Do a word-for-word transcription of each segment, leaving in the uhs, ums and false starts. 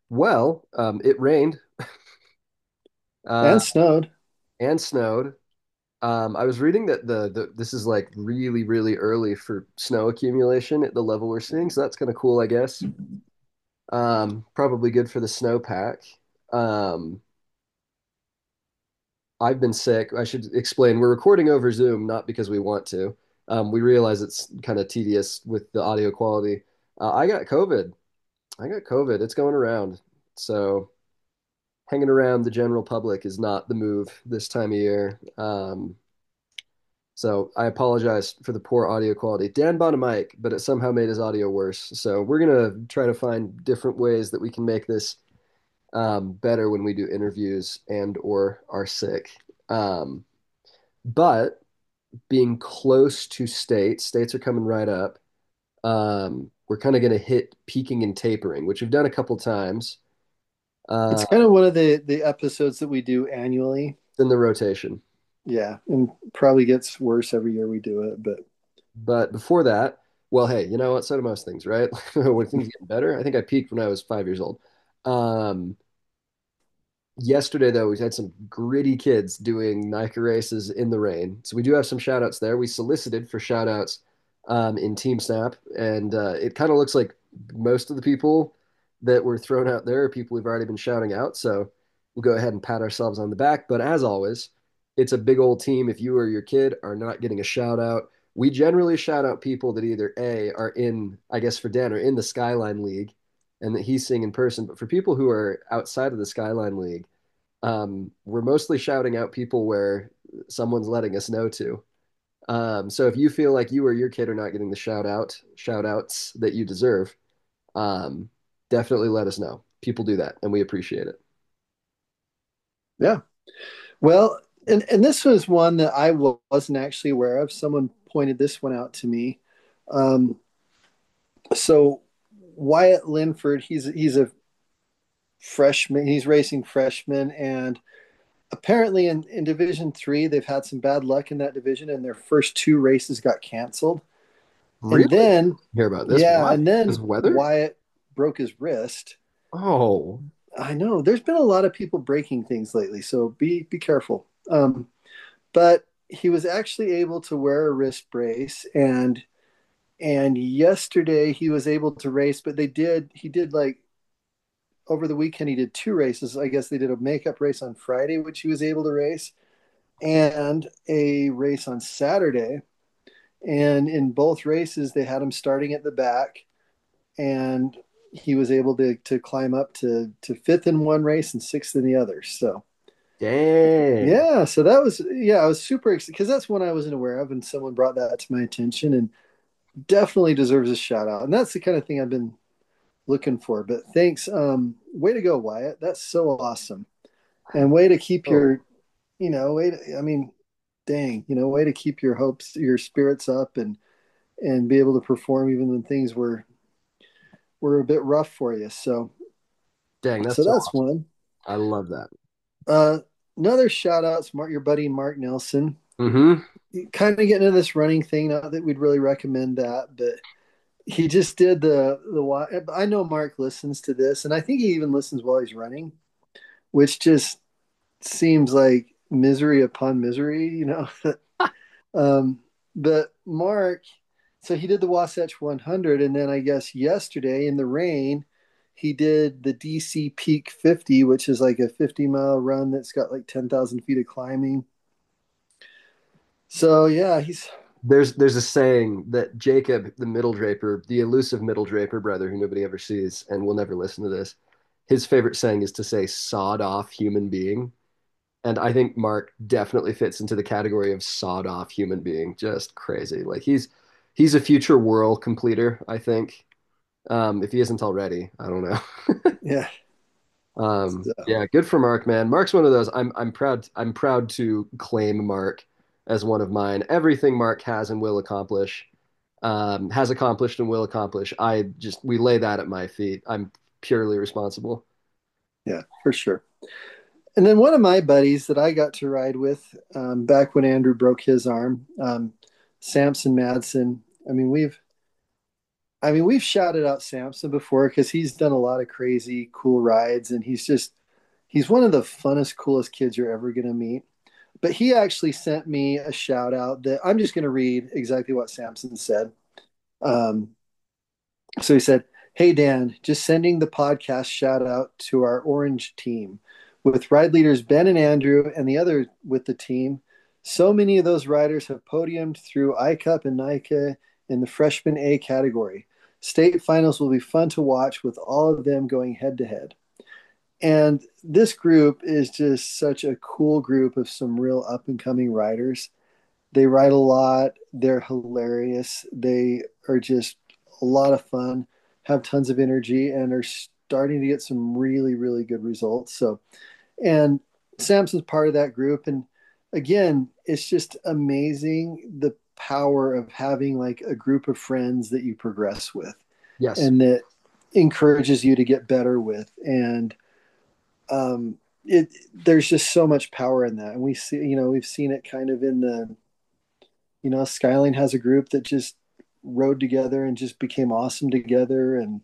Well, um, it rained uh, And snowed. and snowed. Um, I was reading that the, the this is like really, really early for snow accumulation at the level we're seeing, so that's kind of cool, I guess. Um, probably good for the snowpack. Um, I've been sick. I should explain. We're recording over Zoom, not because we want to. Um, we realize it's kind of tedious with the audio quality. Uh, I got COVID. I got COVID. It's going around. So hanging around the general public is not the move this time of year. Um, so I apologize for the poor audio quality. Dan bought a mic, but it somehow made his audio worse. So we're gonna try to find different ways that we can make this um, better when we do interviews and or are sick. Um, but being close to states, states are coming right up. Um, we're kind of going to hit peaking and tapering, which we've done a couple times. Uh, It's kind of one of the the episodes that we do annually. in the rotation. Yeah, and probably gets worse every year we do it, but But before that, well, hey, you know what? So do most things, right? When things get better, I think I peaked when I was five years old. Um, Yesterday, though, we had some gritty kids doing Nike races in the rain. So we do have some shout outs there. We solicited for shout outs um, in Team Snap, and uh, it kind of looks like most of the people that were thrown out there are people we've already been shouting out. So we'll go ahead and pat ourselves on the back. But as always, it's a big old team. If you or your kid are not getting a shout out, we generally shout out people that either A, are in, I guess for Dan, are in the Skyline League and that he's seeing in person. But for people who are outside of the Skyline League, um, we're mostly shouting out people where someone's letting us know to. Um, so if you feel like you or your kid are not getting the shout out, shout outs that you deserve, um, definitely let us know. People do that, and we appreciate it. yeah. Well, and and this was one that I wasn't actually aware of. Someone pointed this one out to me. Um, so Wyatt Linford, he's he's a freshman. He's racing freshmen, and apparently in, in Division Three, they've had some bad luck in that division, and their first two races got canceled. And Really? then, Hear about this? yeah, Why? and Because then of weather? Wyatt broke his wrist. Oh, I know there's been a lot of people breaking things lately, so be be careful. Um, but he was actually able to wear a wrist brace, and and yesterday he was able to race. But they did he did like over the weekend he did two races. I guess they did a makeup race on Friday, which he was able to race, and a race on Saturday. And in both races, they had him starting at the back, and he was able to to climb up to to fifth in one race and sixth in the other. So dang. yeah, so that was yeah, I was super excited because that's one I wasn't aware of, and someone brought that to my attention, and definitely deserves a shout out. And that's the kind of thing I've been looking for. But thanks, um, way to go, Wyatt. That's so awesome, and way to keep Oh, your, you know, way to, I mean, dang, you know, way to keep your hopes, your spirits up, and and be able to perform even when things were were a bit rough for you. So dang, so that's so that's awesome. one. I love that. Uh, Another shout out's Mark, your buddy Mark Nelson. Mm-hmm. Kind of getting into this running thing. Not that we'd really recommend that, but he just did the the. I know Mark listens to this, and I think he even listens while he's running, which just seems like misery upon misery, you know. um, but Mark, so he did the Wasatch one hundred, and then I guess yesterday in the rain, he did the D C Peak fifty, which is like a fifty mile run that's got like ten thousand feet of climbing. So yeah, he's There's there's a saying that Jacob, the middle draper, the elusive middle draper brother who nobody ever sees and will never listen to this, his favorite saying is to say sawed off human being. And I think Mark definitely fits into the category of sawed off human being. Just crazy. Like he's he's a future world completer, I think. Um, if he isn't already, I don't know. yeah. Um, So yeah, good for Mark, man. Mark's one of those. I'm I'm proud I'm proud to claim Mark as one of mine. Everything Mark has and will accomplish, um, has accomplished and will accomplish. I just we lay that at my feet. I'm purely responsible. yeah, for sure. And then one of my buddies that I got to ride with um, back when Andrew broke his arm, um, Samson Madsen. I mean, we've I mean, we've shouted out Samson before because he's done a lot of crazy, cool rides, and he's just he's one of the funnest, coolest kids you're ever gonna meet. But he actually sent me a shout out that I'm just gonna read exactly what Samson said. Um, so he said, "Hey Dan, just sending the podcast shout out to our Orange team with ride leaders Ben and Andrew and the other with the team. So many of those riders have podiumed through I CUP and NICA in the freshman A category. State finals will be fun to watch with all of them going head to head." And this group is just such a cool group of some real up and coming riders. They ride a lot. They're hilarious. They are just a lot of fun, have tons of energy, and are starting to get some really, really good results. So, and Samson's part of that group. And again, it's just amazing the power of having like a group of friends that you progress with Yes. and that encourages you to get better with. And um, it, there's just so much power in that. And we see, you know, we've seen it kind of in the, you know, Skyline has a group that just rode together and just became awesome together. And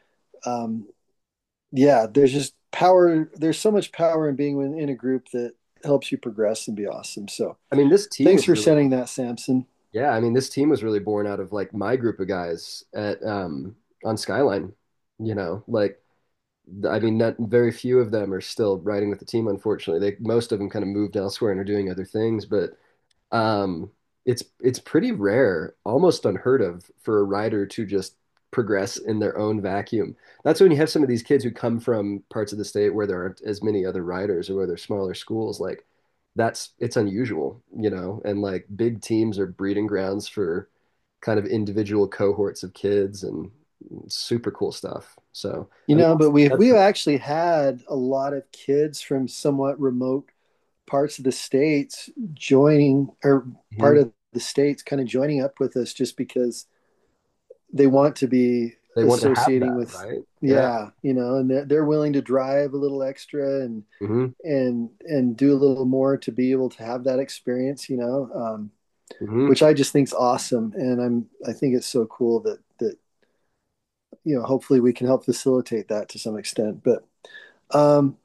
um, yeah, there's just power. There's so much power in being in, in a group that helps you progress and be awesome. So I mean, this team thanks was for really, sending that, Samson. yeah, I mean, this team was really born out of like my group of guys at um on Skyline, you know, like I mean, not very few of them are still riding with the team, unfortunately. They most of them kind of moved elsewhere and are doing other things, but um it's it's pretty rare, almost unheard of for a rider to just progress in their own vacuum. That's when you have some of these kids who come from parts of the state where there aren't as many other riders or where there's smaller schools, like that's it's unusual, you know, and like big teams are breeding grounds for kind of individual cohorts of kids and super cool stuff. So, You I mean, know, but we've that's, we've actually had a lot of kids from somewhat remote parts of the states joining, or part mhm. of the states kind of joining up with us just because they want to be They want to have associating that, with, right? Yeah. yeah, you know, and they're, they're willing to drive a little extra and Hmm. and and do a little more to be able to have that experience, you know, um, Hmm. which I just think's awesome. And I'm I think it's so cool that that you know hopefully we can help facilitate that to some extent. But um,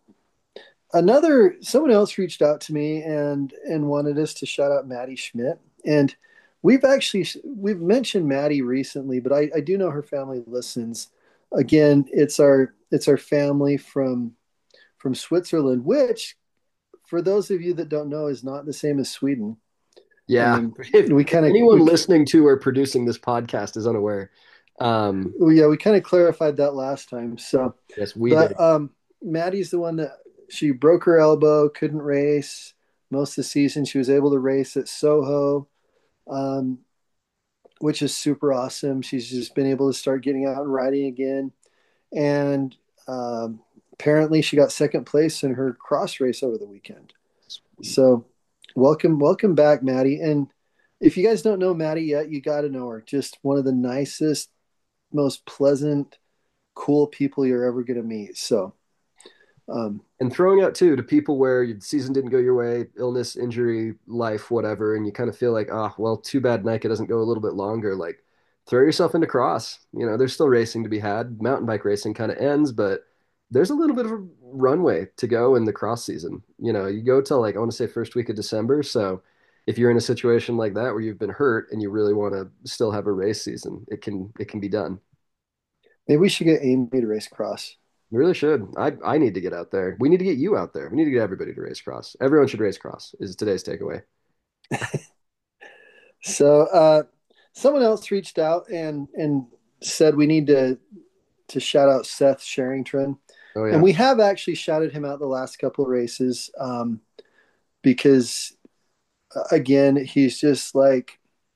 another someone else reached out to me and and wanted us to shout out Maddie Schmidt. And we've actually we've mentioned Maddie recently, but I, I do know her family listens. Again, it's our it's our family from from Switzerland, which for those of you that don't know is not the same as Sweden. Yeah. Um, If, we if kind of anyone we listening to or producing this podcast is unaware, um, yeah we kind of clarified that last time. So, yes, we but did. um, Maddie's the one that she broke her elbow, couldn't race most of the season. She was able to race at Soho, um, which is super awesome. She's just been able to start getting out and riding again, and um, apparently she got second place in her cross race over the weekend. Sweet. So, welcome, welcome back, Maddie. And if you guys don't know Maddie yet, you got to know her. Just one of the nicest, most pleasant, cool people you're ever going to meet. So, um, And throwing out too to people where your season didn't go your way, illness, injury, life, whatever, and you kind of feel like, oh, well, too bad Nike doesn't go a little bit longer. Like, throw yourself into cross. You know, there's still racing to be had. Mountain bike racing kind of ends, but there's a little bit of a runway to go in the cross season. You know, you go till like I want to say first week of December. So if you're in a situation like that where you've been hurt and you really want to still have a race season, it can it can be done. maybe we should get Amy to race cross. We really should. I I need to get out there. We need to get you out there. We need to get everybody to race cross. Everyone should race cross, is today's takeaway. So, uh, someone else reached out and and said we need to to shout out Seth Sherrington, Oh and yeah. we have actually shouted him out the last couple of races um, because uh, again he's just like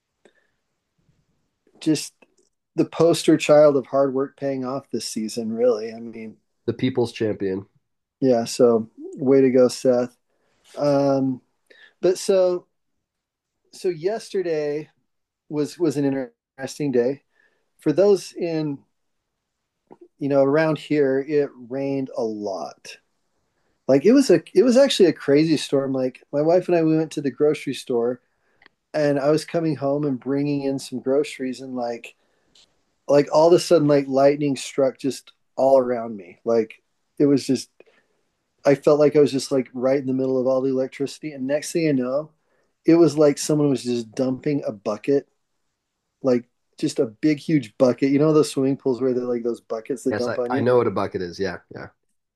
just the poster child of hard work paying off this season. Really, I mean, The people's champion. yeah. So, way to go, Seth. Um, but so so yesterday was was an interesting day for those in you know around here. It rained a lot. Like it was a it was actually a crazy storm. Like my wife and I, we went to the grocery store, and I was coming home and bringing in some groceries, and like like all of a sudden, like lightning struck just all around me. Like it was just, I felt like I was just like right in the middle of all the electricity. And next thing I know, it was like someone was just dumping a bucket, like just a big, huge bucket. You know, those swimming pools where they're like those buckets that Yes, dump I, on I you? know what a bucket is. Yeah, yeah.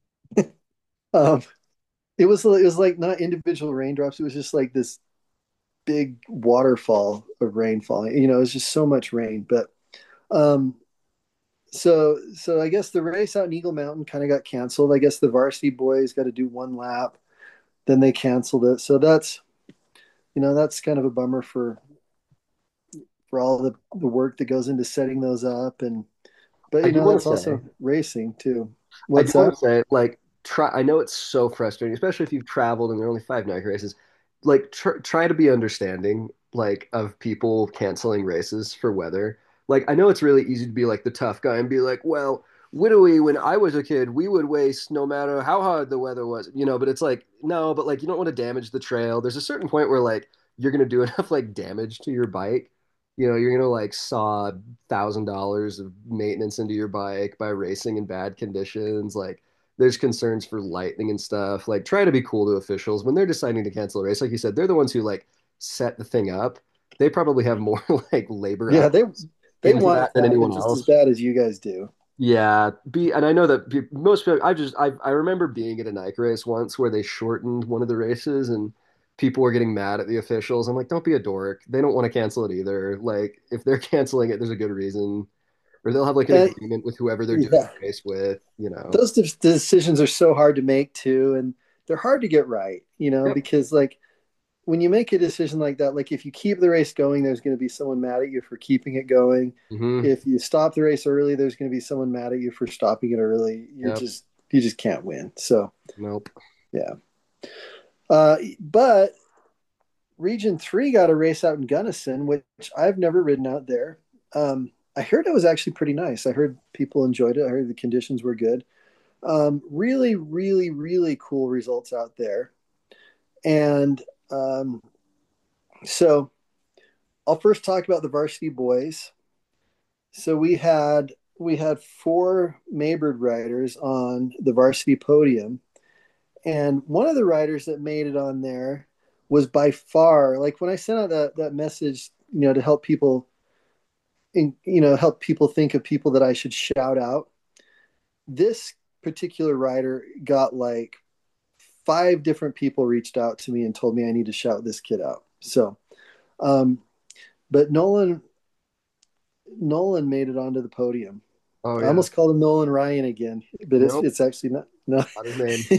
Um, it was, it was like not individual raindrops. It was just like this big waterfall of rain falling. You know, it was just so much rain. But um, so so I guess the race out in Eagle Mountain kind of got canceled. I guess the varsity boys got to do one lap, then they canceled it. So that's you know that's kind of a bummer for for all the the work that goes into setting those up. And but I you do know want that's to say, also racing too. I do What's want that? to say, like, try. I know it's so frustrating, especially if you've traveled and there are only five night races. Like, tr try to be understanding, like, of people canceling races for weather. Like, I know it's really easy to be like the tough guy and be like, well, literally, when I was a kid, we would race no matter how hard the weather was, you know. But it's like, no, but like, you don't want to damage the trail. There's a certain point where like you're gonna do enough like damage to your bike. You know, you're gonna like saw thousand dollars of maintenance into your bike by racing in bad conditions. Like there's concerns for lightning and stuff. Like try to be cool to officials when they're deciding to cancel a race. Like you said, they're the ones who like set the thing up. They probably have more like labor Yeah, they hours they into want that it than to happen anyone just as else. bad as you guys do. Yeah, be and I know that pe- most people. I just I I remember being at a Nike race once where they shortened one of the races and people were getting mad at the officials. I'm like, don't be a dork. They don't want to cancel it either. Like if they're canceling it, there's a good reason, or they'll have like an And agreement with whoever they're doing yeah, the race with. You know. those de- decisions are so hard to make too, and they're hard to get right. You know, Yep. because like when you make a decision like that, like if you keep the race going, there's going to be someone mad at you for keeping it going. Hmm. If you stop the race early, there's going to be someone mad at you for stopping it early. You're Yep. just you just can't win. So Nope. yeah. Uh, but Region Three got a race out in Gunnison, which I've never ridden out there. Um, I heard it was actually pretty nice. I heard people enjoyed it. I heard the conditions were good. Um, really, really, really cool results out there. And um, so I'll first talk about the varsity boys. So we had we had four Maybird riders on the varsity podium, and one of the riders that made it on there was by far like when I sent out that that message, you know, to help people, in, you know, help people think of people that I should shout out. This particular rider got like five different people reached out to me and told me I need to shout this kid out. So, um, but Nolan Nolan made it onto the podium. Oh I yeah. almost called him Nolan Ryan again, but it's Nope. it's actually not. No, Not his name.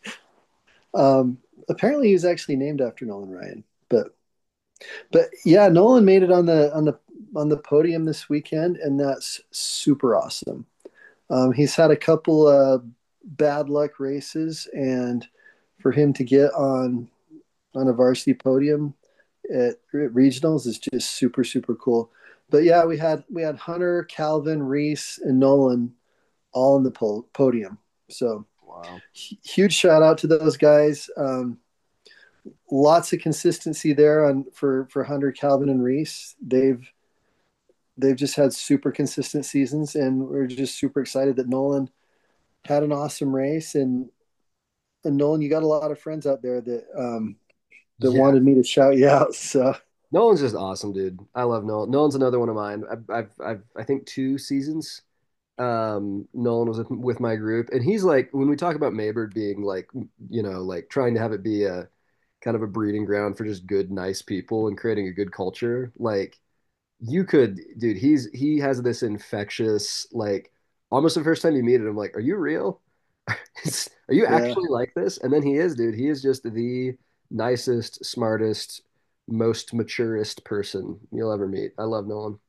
um, apparently he was actually named after Nolan Ryan. But but yeah, Nolan made it on the on the on the podium this weekend, and that's super awesome. Um, he's had a couple of bad luck races, and for him to get on on a varsity podium at, at regionals is just super super cool. But yeah, we had we had Hunter, Calvin, Reese, and Nolan all on the po- podium. So Wow. huge shout out to those guys. Um, lots of consistency there on for for Hunter, Calvin, and Reese. They've they've just had super consistent seasons, and we're just super excited that Nolan had an awesome race. And and Nolan, you got a lot of friends out there that um, that Yeah. wanted me to shout you out. So Nolan's just awesome, dude. I love Nolan. Nolan's another one of mine. I've, I've, I've I think two seasons. Um, Nolan was with, with my group, and he's like, when we talk about Maybird being like, you know, like trying to have it be a kind of a breeding ground for just good, nice people and creating a good culture. Like you could, dude, he's he has this infectious, like almost the first time you meet him, like, are you real? Are you yeah, actually like this? And then he is, dude. He is just the nicest, smartest, most maturest person you'll ever meet. I love Nolan.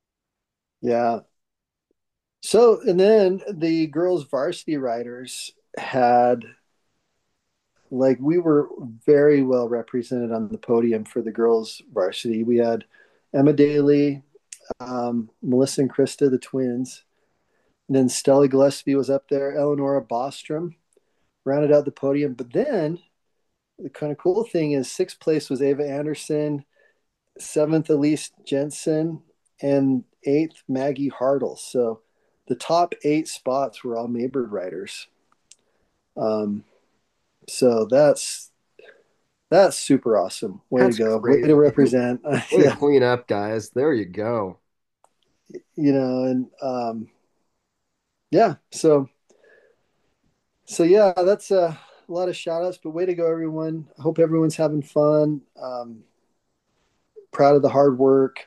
yeah. So and then the girls varsity riders had like we were very well represented on the podium for the girls varsity. We had Emma Daly, um, Melissa and Krista, the twins. And then Stella Gillespie was up there. Eleonora Bostrom rounded out the podium. But then the kind of cool thing is sixth place was Ava Anderson, seventh Elise Jensen, and eighth, Maggie Hartle. So the top eight spots were all Maybird riders. Um, so that's that's super awesome. Way to That's go. Way to crazy. represent. Way to Yeah, clean up, guys. There you go. you know, and um, yeah. So so yeah, that's a, a lot of shout outs, but way to go, everyone. I hope everyone's having fun. Um, proud of the hard work,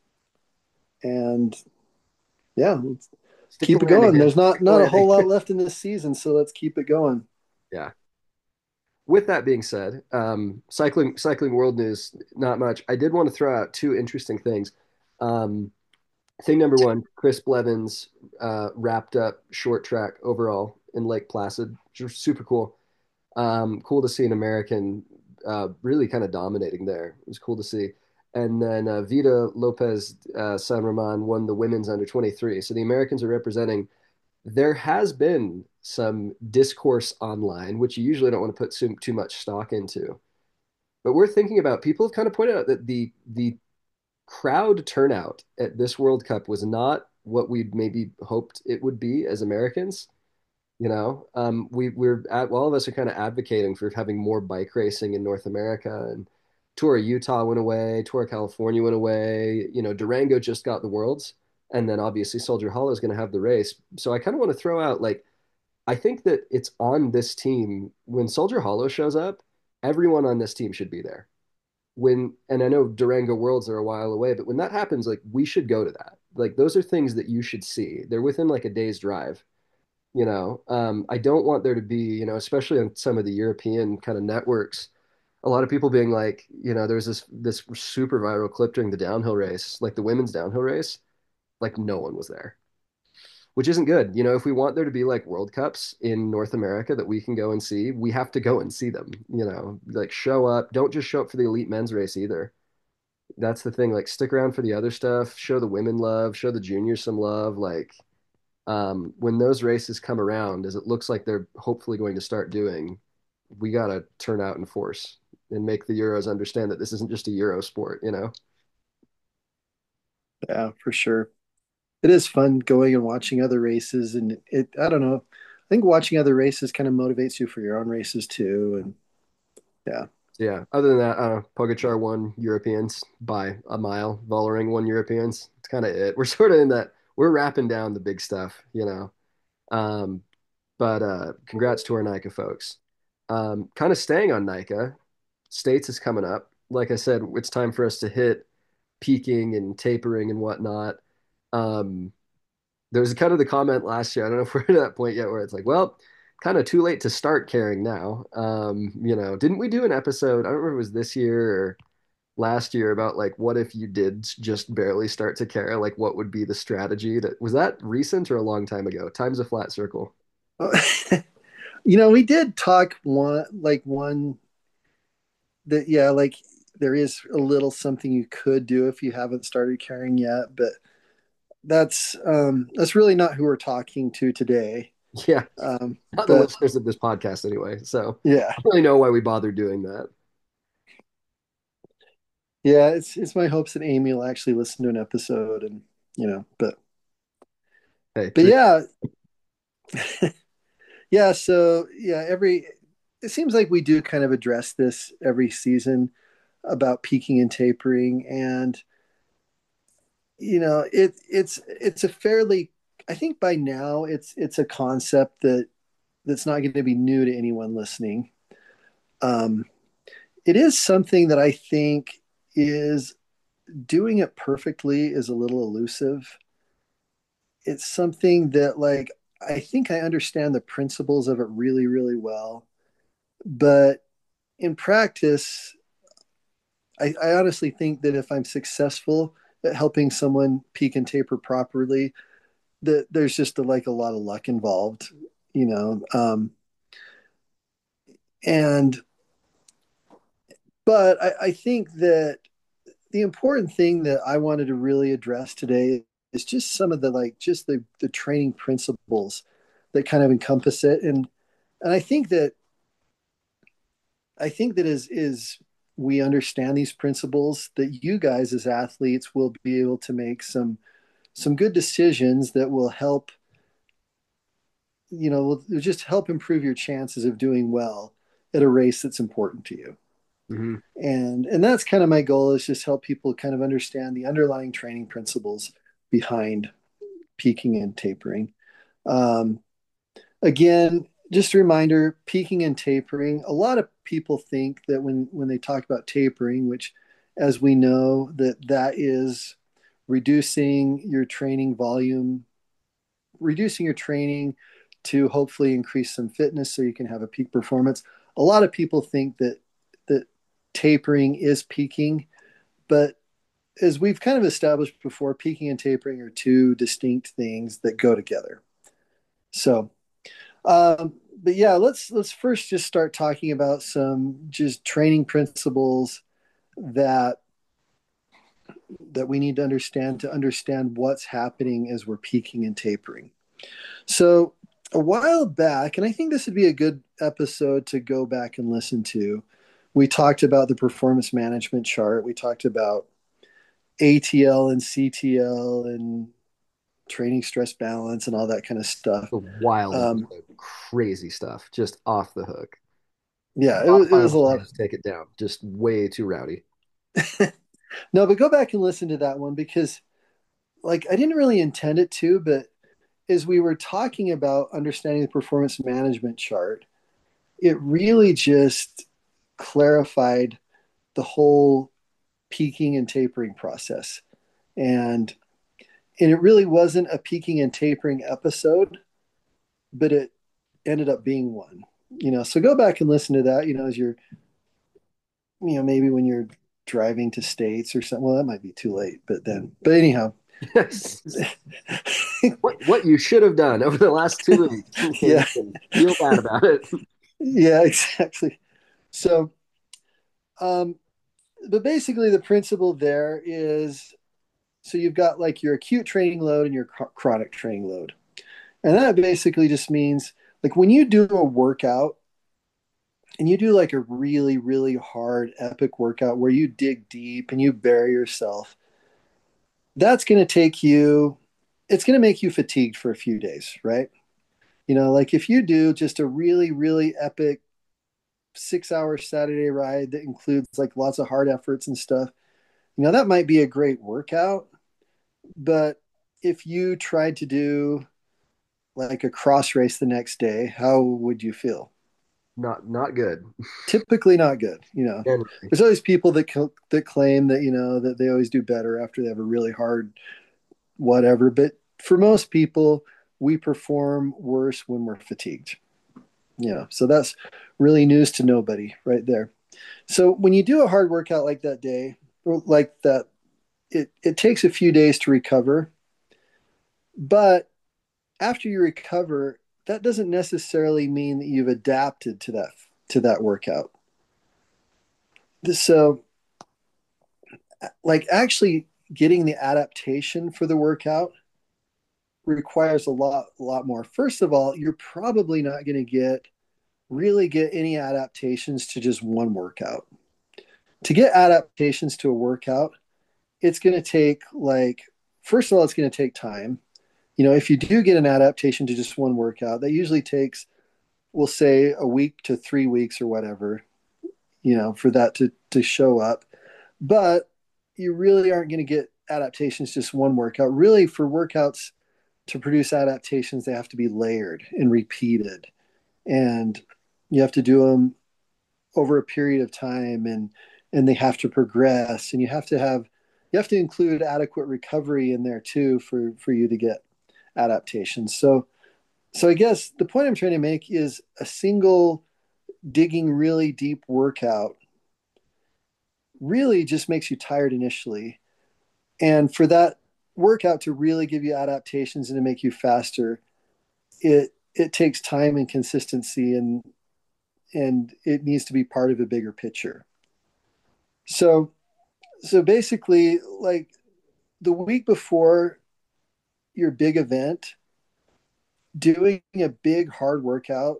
and yeah, let's Stick the keep it going. landing. There's not Stick the not a landing. whole lot left in this season, so let's keep it going. Yeah. With that being said, um, cycling cycling world news, not much. I did want to throw out two interesting things. Um, thing number one, Chris Blevins uh, wrapped up short track overall in Lake Placid, which was super cool. Um, cool to see an American uh, really kind of dominating there. It was cool to see. And then uh, Vida Lopez uh, San Roman won the women's under twenty-three. So the Americans are representing. There has been some discourse online, which you usually don't want to put too, too much stock into. But we're thinking about people have kind of pointed out that the the crowd turnout at this World Cup was not what we'd maybe hoped it would be as Americans. You know, um, we we're at, well, all of us are kind of advocating for having more bike racing in North America, and Tour of Utah went away, Tour of California went away. You know, Durango just got the Worlds, and then obviously Soldier Hollow is going to have the race. So I kind of want to throw out like I think that it's on this team when Soldier Hollow shows up, everyone on this team should be there. When and I know Durango Worlds are a while away, but when that happens, like we should go to that. Like those are things that you should see. They're within like a day's drive you know um, I don't want there to be you know especially on some of the European kind of networks a lot of people being like you know there's this this super viral clip during the downhill race like the women's downhill race like no one was there, which isn't good. You know if we want there to be like world cups in North America that we can go and see, we have to go and see them. You know like show up, don't just show up for the elite men's race either. That's the thing, like stick around for the other stuff, show the women love, show the juniors some love. Like um, when those races come around, as it looks like they're hopefully going to start doing, we got to turn out in force and make the Euros understand that this isn't just a Euro sport, you know? Yeah, for sure. It is fun going and watching other races, and it I don't know. I think watching other races kind of motivates you for your own races too. And yeah. So yeah, other than that, uh, Pogacar won Europeans by a mile. Vollering won Europeans. It's kind of it. We're sort of in that, we're wrapping down the big stuff, you know? Um, but uh, congrats to our NICA folks. Um, kind of staying on NICA, States is coming up. Like I said, it's time for us to hit peaking and tapering and whatnot. Um, there was kind of the comment last year. I don't know if we're at that point yet where it's like, well, kind of too late to start caring now. Um, you know, didn't we do an episode? I don't remember if it was this year or last year about like what if you did just barely start to care? Like what would be the strategy? That was that recent or a long time ago? Time's a flat circle. You know, we did talk one like one that yeah, like there is a little something you could do if you haven't started caring yet, but that's um that's really not who we're talking to today. Yeah, Um, not the but listeners of this podcast anyway. So yeah, I don't really know why we bothered doing that. yeah, it's it's my hopes that Amy will actually listen to an episode and you know, but Hey, but true. yeah, yeah, so yeah, every it seems like we do kind of address this every season about peaking and tapering, and you know it it's it's a fairly I think by now it's it's a concept that that's not going to be new to anyone listening. Um, it is something that I think is doing it perfectly is a little elusive. It's something that like I think I understand the principles of it really really well, but in practice I, I honestly think that if I'm successful at helping someone peak and taper properly, that there's just a, like a lot of luck involved, you know. Um, and but I, I think that the important thing that I wanted to really address today is just some of the like just the the training principles that kind of encompass it, and and I think that I think that is is we understand these principles that you guys as athletes will be able to make some some good decisions that will help, you know, will just help improve your chances of doing well at a race that's important to you. Hmm. And and that's kind of my goal, is just help people kind of understand the underlying training principles behind peaking and tapering. Um, Again, just a reminder, peaking and tapering, a lot of people think that when when they talk about tapering, which, as we know, that that is reducing your training volume, reducing your training to hopefully increase some fitness so you can have a peak performance. A lot of people think that that tapering is peaking, but as we've kind of established before, peaking and tapering are two distinct things that go together. So, um, but yeah, let's let's first just start talking about some just training principles that that we need to understand to understand what's happening as we're peaking and tapering. So, a while back, and I think this would be a good episode to go back and listen to, we talked about the performance management chart. We talked about A T L and C T L and training stress balance and all that kind of stuff. A wild Um, episode, crazy stuff, just off the hook. yeah, it Top was, it five was a lot. players take it down, just way too rowdy. No, but go back and listen to that one because, like, I didn't really intend it to, but as we were talking about understanding the performance management chart, it really just clarified the whole peaking and tapering process. And and it really wasn't a peaking and tapering episode, but it ended up being one. You know, so go back and listen to that, you know, as you're, you know, maybe when you're driving to states or something. Well, that might be too late, but then, but anyhow, Yes. What what you should have done over the last two weeks. yeah, You can feel bad about it. yeah, exactly. So, um, but basically, the principle there is, so you've got like your acute training load and your chronic training load. And that basically just means like when you do a workout and you do like a really, really hard epic workout where you dig deep and you bury yourself, that's going to take you, it's going to make you fatigued for a few days, right? You know, like if you do just a really, really epic six hour Saturday ride that includes like lots of hard efforts and stuff, you know, that might be a great workout. But if you tried to do like a cross race the next day, how would you feel? Not not good. Typically not good. You know, Generally. there's always people that that claim that, you know, that they always do better after they have a really hard whatever. But for most people, we perform worse when we're fatigued. You know, so that's really news to nobody right there. So when you do a hard workout like that day, or like that, it, it takes a few days to recover. But after you recover, that doesn't necessarily mean that you've adapted to that to that workout. So, like actually getting the adaptation for the workout requires a lot a lot more. First of all, you're probably not going to get really get any adaptations to just one workout. To get adaptations to a workout, it's going to take like first of all, it's going to take time. You know, if you do get an adaptation to just one workout, that usually takes, we'll say, a week to three weeks or whatever, you know, for that to to show up. But you really aren't going to get adaptations just one workout. Really, for workouts to produce adaptations, they have to be layered and repeated, and you have to do them over a period of time, and and they have to progress, and you have to have you have to include adequate recovery in there too for for you to get adaptations. So so I guess the point I'm trying to make is a single digging really deep workout really just makes you tired initially. And for that workout to really give you adaptations and to make you faster, it it takes time and consistency, and and it needs to be part of a bigger picture. So so basically, like the week before your big event, doing a big hard workout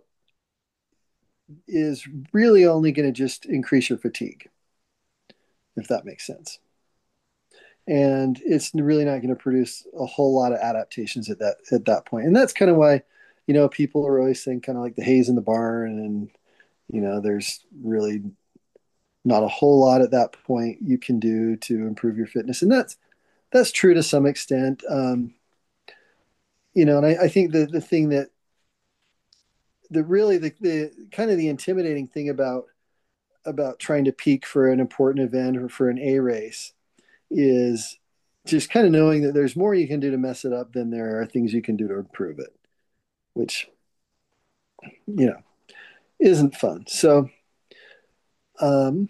is really only going to just increase your fatigue, if that makes sense. and it's really not going to produce a whole lot of adaptations at that at that point. And that's kind of why, you know, people are always saying kind of like the hay's in the barn, and you know, there's really not a whole lot at that point you can do to improve your fitness, and that's that's true to some extent. Um, you know, and I, I think the the thing that the really the, the kind of the intimidating thing about about trying to peak for an important event or for an A race is just kind of knowing that there's more you can do to mess it up than there are things you can do to improve it, which, you know, isn't fun. So, um,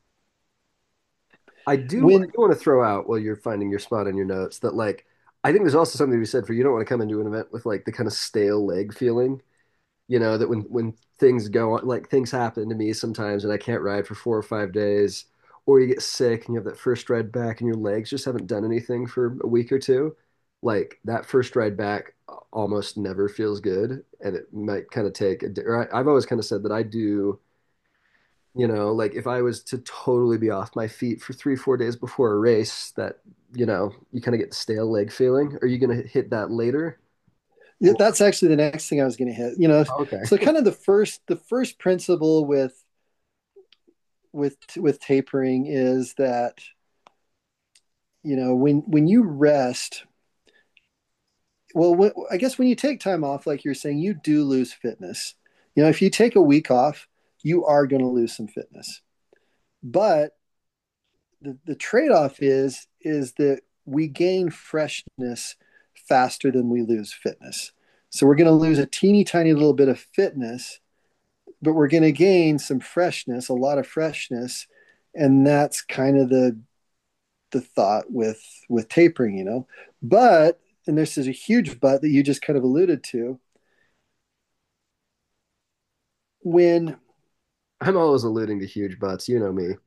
I do I when, do want to throw out while you're finding your spot in your notes that like I think there's also something to be said for you don't want to come into an event with like the kind of stale leg feeling. You know, that when when things go on, like things happen to me sometimes and I can't ride for four or five days, or you get sick and you have that first ride back and your legs just haven't done anything for a week or two. Like that first ride back almost never feels good, and it might kind of take a, or I, I've always kind of said that I do, you know, like if I was to totally be off my feet for three, four days before a race, that, you know, you kind of get the stale leg feeling. Are you going to hit that later? Or, that's actually the next thing I was going to hit, you know, okay. so kind of the first, the first principle with, with, with tapering is that, you know, when, when you rest, well, when, I guess when you take time off, like you're saying, you do lose fitness. You know, if you take a week off, you are going to lose some fitness. But the, the trade-off is is that we gain freshness faster than we lose fitness. So we're going to lose a teeny tiny little bit of fitness, but we're going to gain some freshness, a lot of freshness, and that's kind of the the thought with with tapering, you know. But and this is a huge but that you just kind of alluded to when I'm always alluding to huge butts. You know me.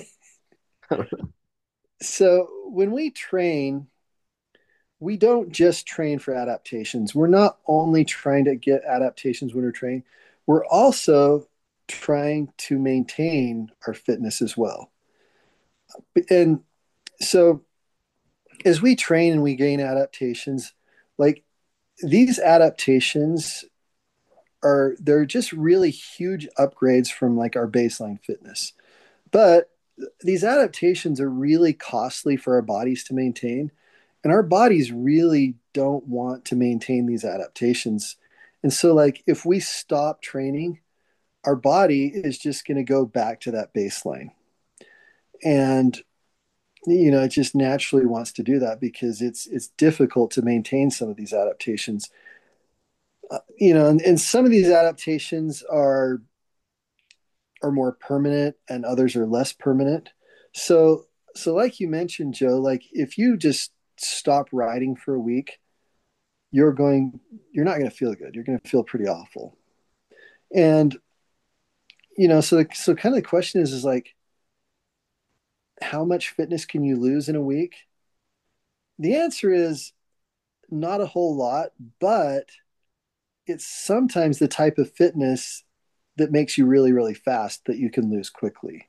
so when we train, we don't just train for adaptations. We're not only trying to get adaptations when we're training, we're also trying to maintain our fitness as well. And so as we train and we gain adaptations, like these adaptations are they're just really huge upgrades from like our baseline fitness. But these adaptations are really costly for our bodies to maintain. And our bodies really don't want to maintain these adaptations. And so, like, if we stop training, our body is just going to go back to that baseline. And, you know, it just naturally wants to do that because it's it's difficult to maintain some of these adaptations. Uh, you know, and, and some of these adaptations are are more permanent and others are less permanent. So so like you mentioned, Joe, like if you just stop riding for a week, you're going you're not going to feel good. You're going to feel pretty awful. And you know, so so kind of the question is is like how much fitness can you lose in a week? The answer is not a whole lot, but it's sometimes the type of fitness that makes you really really fast that you can lose quickly.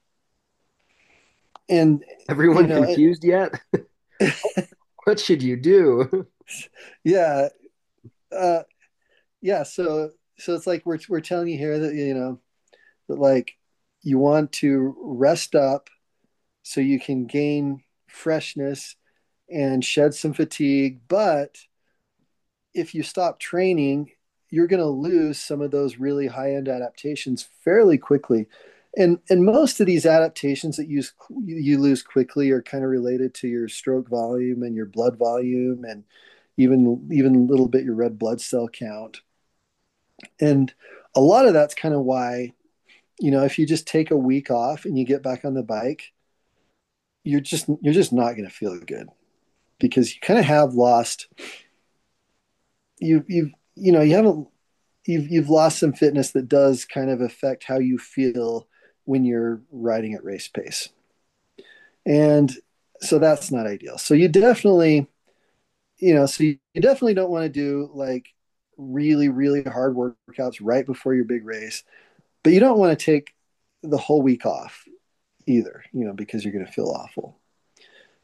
And you Everyone know, it, confused yet? What should you do? yeah, uh, yeah. So so it's like we're we're telling you here that you know that like you want to rest up so you can gain freshness and shed some fatigue. But if you stop training, you're going to lose some of those really high end adaptations fairly quickly. And and most of these adaptations that you you lose quickly are kind of related to your stroke volume and your blood volume and even even a little bit your red blood cell count. And a lot of that's kind of why, you know, if you just take a week off and you get back on the bike, you're just you're just not going to feel good because you kind of have lost you you've you know you haven't you've you've lost some fitness that does kind of affect how you feel when you're riding at race pace. And so that's not ideal. So you definitely, you know, so you, you definitely don't want to do like really, really hard workouts right before your big race, but you don't want to take the whole week off either, you know, because you're going to feel awful.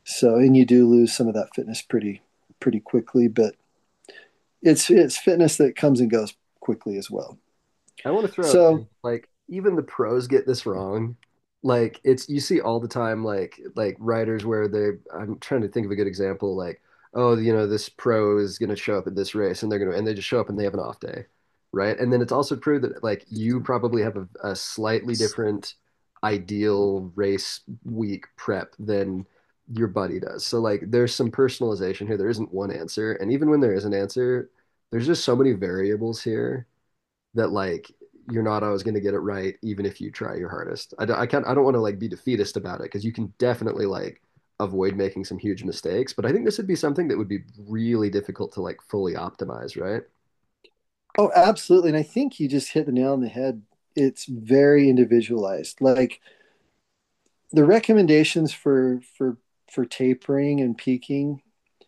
So, and you do lose some of that fitness pretty pretty quickly, but it's it's fitness that comes and goes quickly as well. I want to throw out So, there, like even the pros get this wrong. Like it's you see all the time, like like writers where they. I'm trying to think of a good example, like oh, you know, this pro is going to show up at this race, and they're going to, and they just show up and they have an off day, right? And then it's also true that like you probably have a, a slightly different ideal race week prep than your buddy does. So like there's some personalization here. There isn't one answer, and even when there is an answer, there's just so many variables here that like you're not always going to get it right even if you try your hardest. I, I can't I don't want to like be defeatist about it because you can definitely like avoid making some huge mistakes, but I think this would be something that would be really difficult to like fully optimize, right? oh, absolutely. And I think you just hit the nail on the head. It's very individualized. Like the recommendations for for for tapering and peaking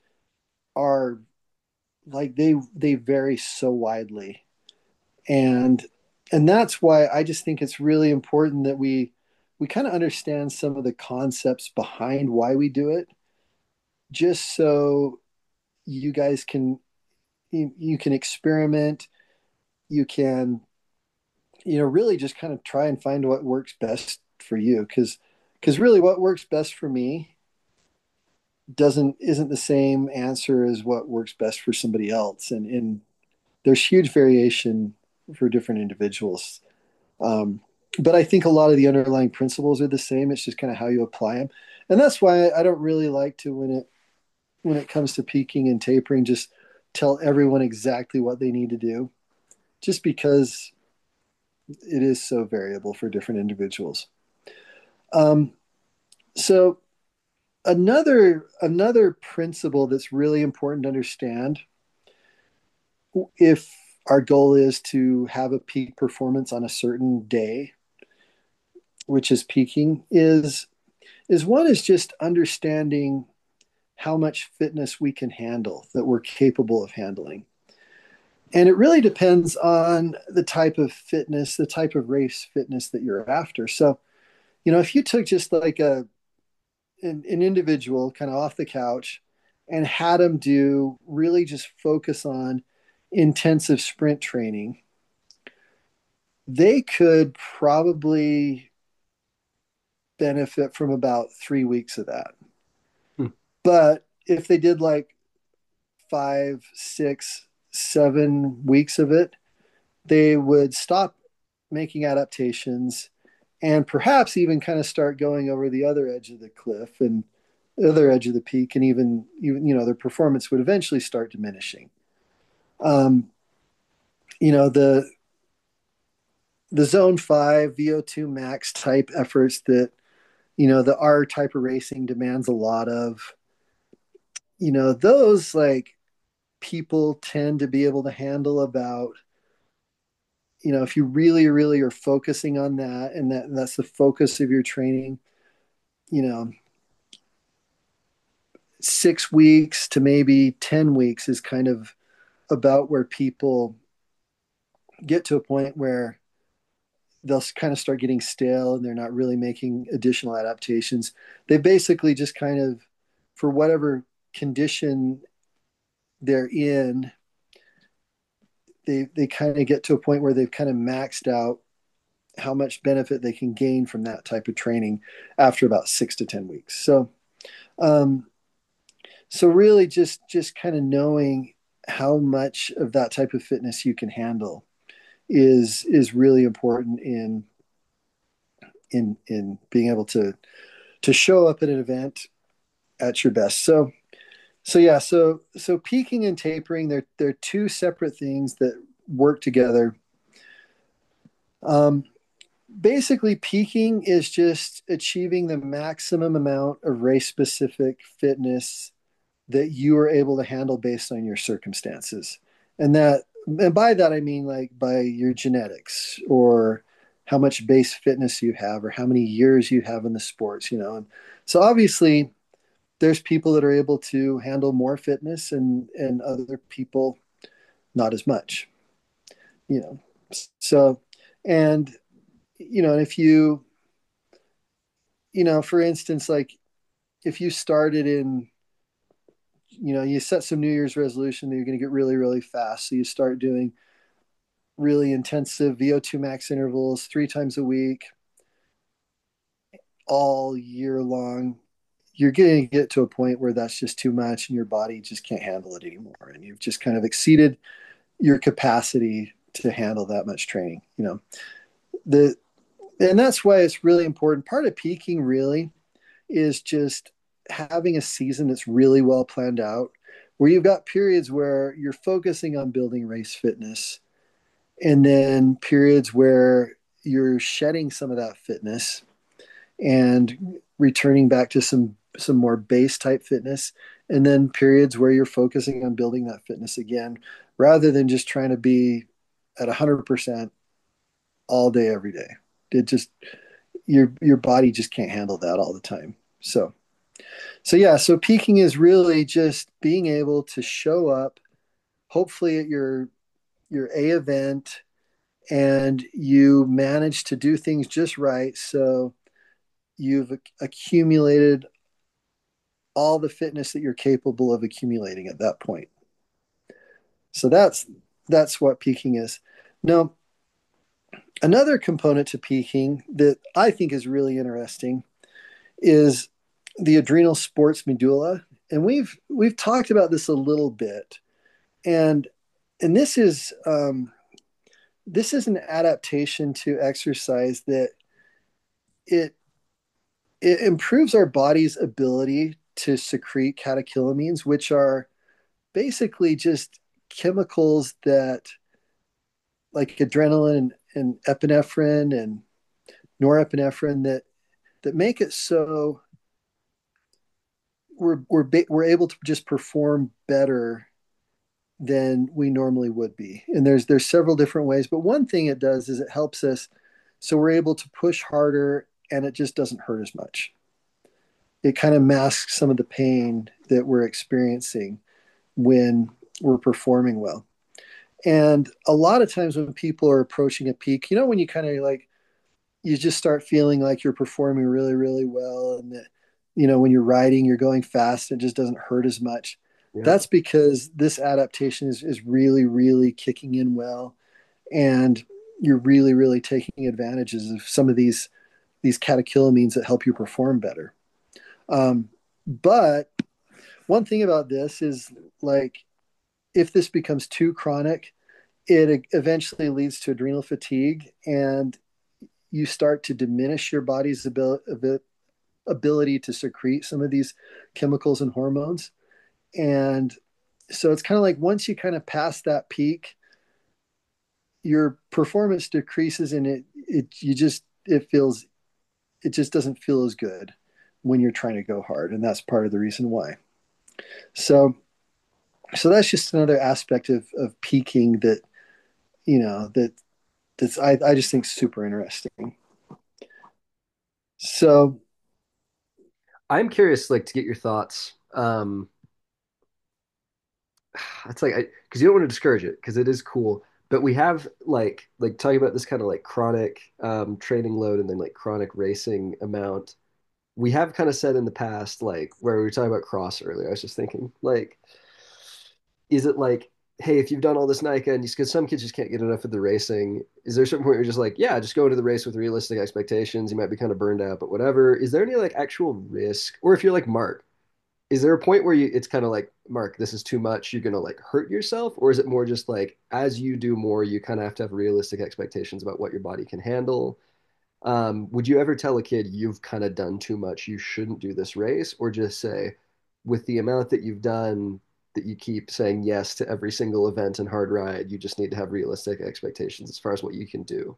are like they they vary so widely. And and that's why I just think it's really important that we we kind of understand some of the concepts behind why we do it, just so you guys can you, you can experiment, you can you know really just kind of try and find what works best for you because because really what works best for me doesn't isn't the same answer as what works best for somebody else, and and there's huge variation for different individuals. Um, but I think a lot of the underlying principles are the same. It's just kind of how you apply them, and that's why I don't really like to when it when it comes to peaking and tapering, just tell everyone exactly what they need to do, just because it is so variable for different individuals. Um, so another another principle that's really important to understand if our goal is to have a peak performance on a certain day, which is peaking, is is one is just understanding how much fitness we can handle, that we're capable of handling. And it really depends on the type of fitness, the type of race fitness that you're after. So, you know, if you took just like a an, an individual kind of off the couch and had them do really just focus on intensive sprint training, they could probably benefit from about three weeks of that. Hmm. But if they did like five, six, seven weeks of it, they would stop making adaptations and perhaps even kind of start going over the other edge of the cliff and the other edge of the peak, and even even you know their performance would eventually start diminishing. Um, you know the the zone five V O two max type efforts that you know the R type of racing demands a lot of. You know those like people tend to be able to handle about you know if you really really are focusing on that and that and that's the focus of your training, you know six weeks to maybe ten weeks is kind of about where people get to a point where they'll kind of start getting stale and they're not really making additional adaptations. They basically just kind of, for whatever condition they're in, they they kind of get to a point where they've kind of maxed out how much benefit they can gain from that type of training after about six to ten weeks. So, um, so really, just just kind of knowing how much of that type of fitness you can handle is is really important in in in being able to to show up at an event at your best. So so yeah, so so peaking and tapering, they're they're two separate things that work together. Um, Basically, peaking is just achieving the maximum amount of race specific fitness that you are able to handle based on your circumstances. And that and by that I mean like by your genetics or how much base fitness you have or how many years you have in the sports, you know. And so obviously there's people that are able to handle more fitness and and other people not as much, you know. So and you know, if you you know, for instance, like if you started in, you know, you set some New Year's resolution that you're going to get really, really fast. So you start doing really intensive V O two max intervals three times a week, all year long. You're going to get to a point where that's just too much and your body just can't handle it anymore. And you've just kind of exceeded your capacity to handle that much training, you know. The and that's why it's really important. Part of peaking really is just having a season that's really well planned out, where you've got periods where you're focusing on building race fitness, and then periods where you're shedding some of that fitness and returning back to some some more base type fitness, and then periods where you're focusing on building that fitness again, rather than just trying to be at one hundred percent all day every day. It just your your body just can't handle that all the time. So so yeah, so peaking is really just being able to show up, hopefully at your your A event, and you manage to do things just right. So you've accumulated all the fitness that you're capable of accumulating at that point. So that's that's what peaking is. Now, another component to peaking that I think is really interesting is the adrenal sports medulla, and we've we've talked about this a little bit, and and this is um, this is an adaptation to exercise that it it improves our body's ability to secrete catecholamines, which are basically just chemicals that, like adrenaline and, and epinephrine and norepinephrine, that that make it so we're we're we're able to just perform better than we normally would be. And there's there's several different ways, but one thing it does is it helps us so we're able to push harder and it just doesn't hurt as much. It kind of masks some of the pain that we're experiencing when we're performing well. And a lot of times when people are approaching a peak, you know, when you kind of like, you just start feeling like you're performing really, really well. And that, you know, when you're riding, you're going fast, it just doesn't hurt as much. Yeah. That's because this adaptation is, is really, really kicking in well. And you're really, really taking advantages of some of these, these catecholamines that help you perform better. Um, but one thing about this is, like, if this becomes too chronic, it eventually leads to adrenal fatigue, and you start to diminish your body's ability, ability to secrete some of these chemicals and hormones. And so it's kind of like once you kind of pass that peak, your performance decreases, and it, it you just it feels it just doesn't feel as good when you're trying to go hard, and that's part of the reason why. So so that's just another aspect of of peaking that, you know, that that's I, I just think super interesting. So I'm curious, like, to get your thoughts. Um, it's like, I, because you don't want to discourage it, because it is cool. But we have like, like talking about this kind of like chronic um, training load and then like chronic racing amount. We have kind of said in the past, like where we were talking about cross earlier. I was just thinking, like, is it like, hey, if you've done all this Nike and because some kids just can't get enough of the racing, is there a certain point where you're just like, yeah, just go into the race with realistic expectations? You might be kind of burned out, but whatever. Is there any like actual risk, or if you're like Mark, is there a point where you it's kind of like, Mark, this is too much, you're gonna like hurt yourself? Or is it more just like as you do more, you kind of have to have realistic expectations about what your body can handle? Um, would you ever tell a kid you've kind of done too much, you shouldn't do this race, or just say, with the amount that you've done, that you keep saying yes to every single event and hard ride, you just need to have realistic expectations as far as what you can do?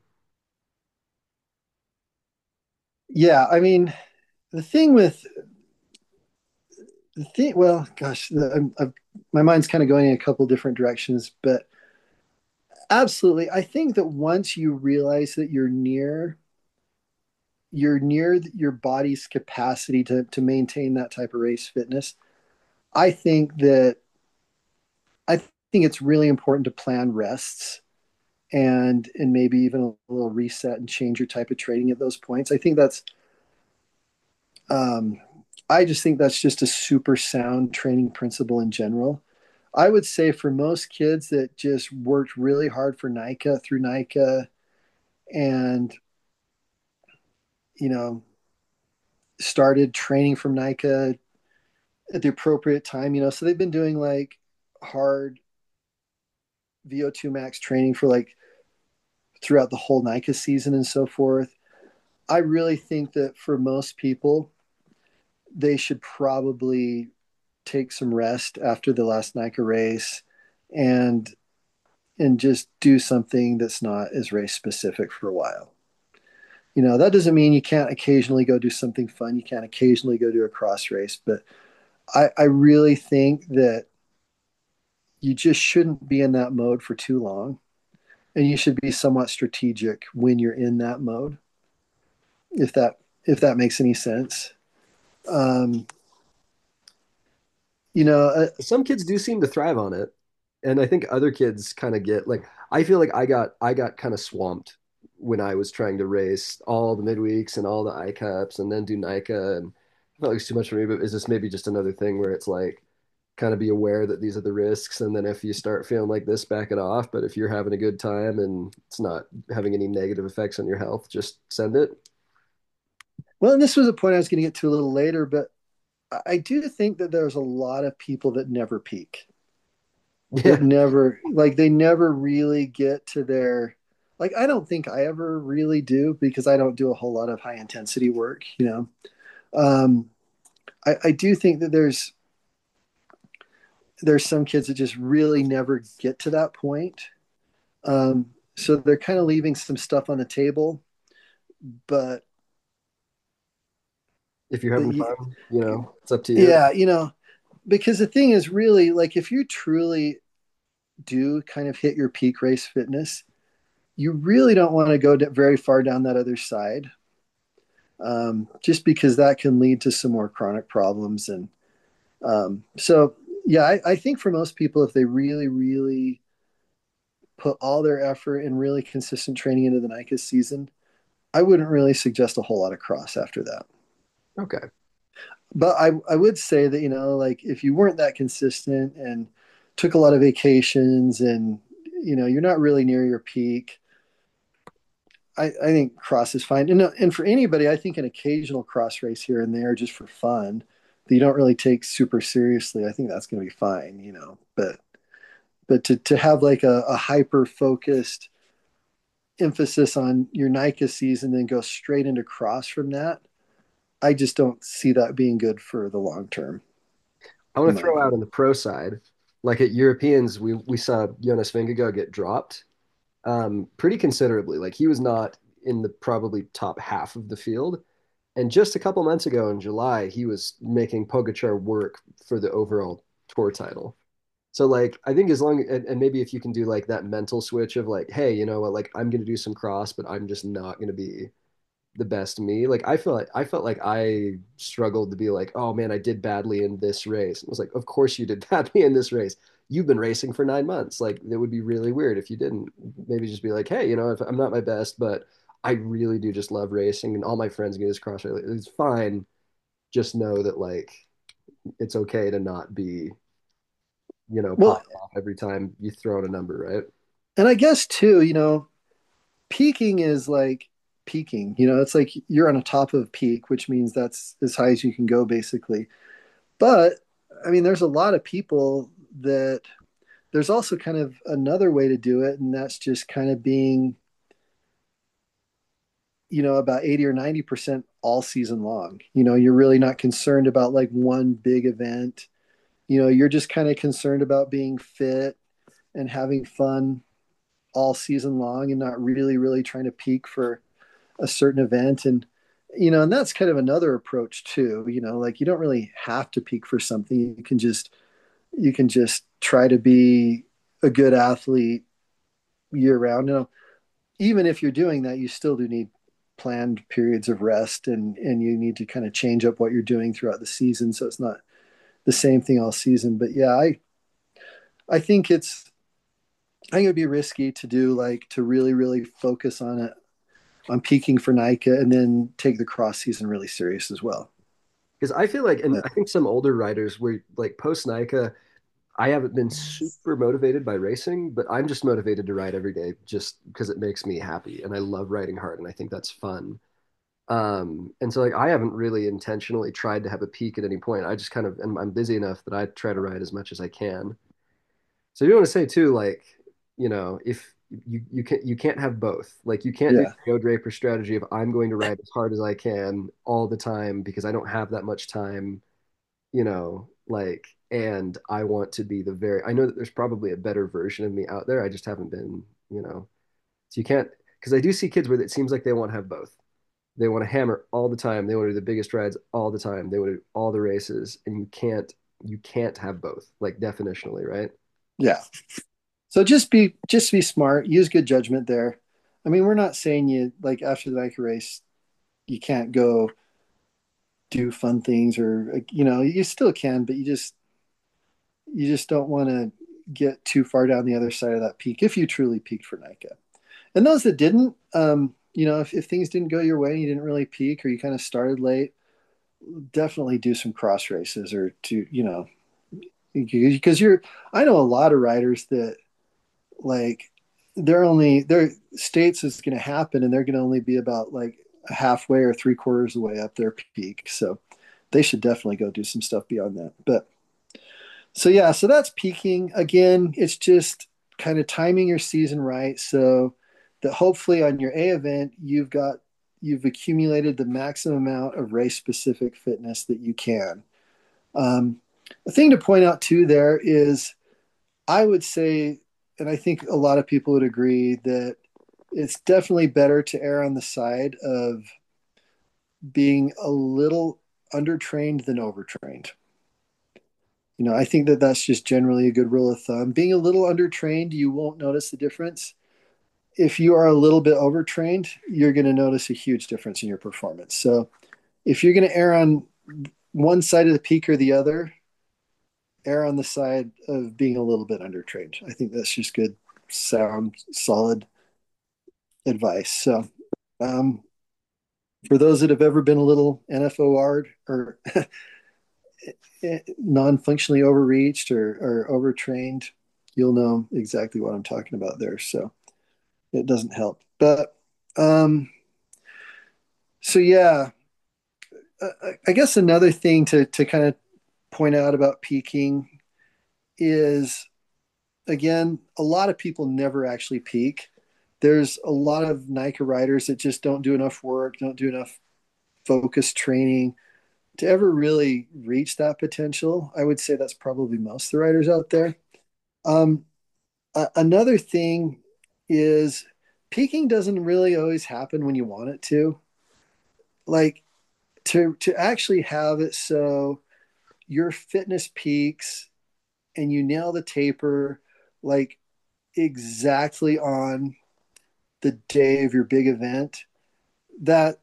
yeah, I mean, the thing with the thing, well, gosh, I'm, I'm, my mind's kind of going in a couple different directions, but absolutely, I think that once you realize that you're near, you're near your body's capacity to to maintain that type of race fitness, I think that I think it's really important to plan rests and and maybe even a little reset and change your type of training at those points. I think that's um, I just think that's just a super sound training principle in general. I would say for most kids that just worked really hard for NICA through NICA and, you know, started training from NICA at the appropriate time, you know, so they've been doing like hard V O two max training for like throughout the whole NICA season and so forth. I really think that for most people, they should probably take some rest after the last NICA race and and just do something that's not as race specific for a while. You know, that doesn't mean you can't occasionally go do something fun. You can't occasionally go do a cross race, but I, I really think that you just shouldn't be in that mode for too long. And you should be somewhat strategic when you're in that mode, if that if that makes any sense. Um, you know, uh, Some kids do seem to thrive on it, and I think other kids kind of get like I feel like I got I got kind of swamped when I was trying to race all the midweeks and all the I CAPs and then do NICA, and I felt like it's too much for me. But is this maybe just another thing where it's like kind of be aware that these are the risks, and then if you start feeling like this, back it off. But if you're having a good time and it's not having any negative effects on your health, just send it. well, and this was a point I was going to get to a little later, but I do think that there's a lot of people that never peak, that Yeah. never like they never really get to their like I don't think I ever really do because I don't do a whole lot of high intensity work, you know. Um, I, I do think that there's there's some kids that just really never get to that point. Um, so they're kind of leaving some stuff on the table, but If you're having the, fun, you know, it's up to you. yeah, you know, because the thing is really like if you truly do kind of hit your peak race fitness, you really don't want to go very far down that other side, um, just because that can lead to some more chronic problems. And um, so, yeah, I, I think for most people, if they really, really put all their effort and really consistent training into the NICA season, I wouldn't really suggest a whole lot of cross after that. Okay. But I, I would say that, you know, like if you weren't that consistent and took a lot of vacations and, you know, you're not really near your peak, I, I think cross is fine. And, and for anybody, I think an occasional cross race here and there just for fun that you don't really take super seriously, I think that's going to be fine, you know. But but to, to have like a, a hyper focused emphasis on your NICA season and go straight into cross from that, I just don't see that being good for the long term, I in want to my throw out opinion. on the pro side, like at Europeans, we we saw Jonas Vingegaard get dropped um, pretty considerably. Like he was not in the probably top half of the field. And just a couple months ago in July, he was making Pogacar work for the overall tour title. So like I think as long and, and maybe if you can do like that mental switch of like, hey, you know what, like I'm gonna do some cross, but I'm just not gonna be the best me. Like I feel like I felt like I struggled to be like, oh man, I did badly in this race. It was like, of course you did badly in this race. You've been racing for nine months. Like it would be really weird if you didn't. Maybe just be like, hey, you know, if I'm not my best, but I really do just love racing, and all my friends get this cross. It's fine. Just know that like it's okay to not be, you know, Well, popped off every time you throw out a number, right? and I guess too, you know, peaking is like peaking, you know, it's like you're on a top of peak, which means that's as high as you can go basically. But I mean, there's a lot of people that there's also kind of another way to do it, and that's just kind of being, you know, about eighty or ninety percent all season long. You know, you're really not concerned about like one big event. You know, you're just kind of concerned about being fit and having fun all season long and not really, really trying to peak for a certain event. And, you know, and that's kind of another approach too. You know, like you don't really have to peak for something. You can just, you can just try to be a good athlete year round. You know, even if you're doing that, you still do need planned periods of rest and and you need to kind of change up what you're doing throughout the season so it's not the same thing all season. But yeah, I I think it's I think it would be risky to do like to really really focus on it on peaking for NICA and then take the cross season really serious as well. Because I feel like, and But I think some older riders were like post NICA, I haven't been super motivated by racing, but I'm just motivated to ride every day just because it makes me happy. And I love riding hard and I think that's fun. Um, and so like I haven't really intentionally tried to have a peak at any point. I just kind of, and I'm busy enough that I try to ride as much as I can. So you want to say too, like, you know, if you you can't you can't have both. Like you can't do yeah, the Joe Draper strategy of I'm going to ride as hard as I can all the time because I don't have that much time, you know, like and I want to be the very I know that there's probably a better version of me out there. I just haven't been, you know. So you can't because I do see kids where it seems like they want to have both. They want to hammer all the time. They want to do the biggest rides all the time. They want to do all the races, and you can't you can't have both, like definitionally, right? yeah. So just be just be smart. Use good judgment there. I mean, we're not saying you like after the Nike race you can't go do fun things or you know you still can, but you just you just don't want to get too far down the other side of that peak if you truly peaked for NICA. And those that didn't, um, you know, if, if things didn't go your way and you didn't really peak or you kind of started late, definitely do some cross races or to, you know, because you're, I know a lot of riders that like they're only, their states is going to happen and they're going to only be about like halfway or three quarters of the way up their peak. So they should definitely go do some stuff beyond that. But so, yeah, so that's peaking. Again, it's just kind of timing your season right. So that hopefully on your A event, you've got, you've accumulated the maximum amount of race specific fitness that you can. Um, a thing to point out too there is I would say, and I think a lot of people would agree that it's definitely better to err on the side of being a little undertrained than overtrained. You know, I think that that's just generally a good rule of thumb. Being a little undertrained, you won't notice the difference. If you are a little bit overtrained, you're going to notice a huge difference in your performance. So if you're going to err on one side of the peak or the other, err on the side of being a little bit undertrained. I think that's just good, sound, solid advice. So, um, for those that have ever been a little N F O R'd or non-functionally overreached or, or overtrained, you'll know exactly what I'm talking about there. So it doesn't help. But um, so yeah, uh, I guess another thing to to kind of point out about peaking is again, a lot of people never actually peak. There's a lot of NICA riders that just don't do enough work, don't do enough focused training to ever really reach that potential. I would say that's probably most of the riders out there. Um, uh, another thing is peaking doesn't really always happen when you want it to. Like to to actually have it so your fitness peaks and you nail the taper like exactly on the day of your big event that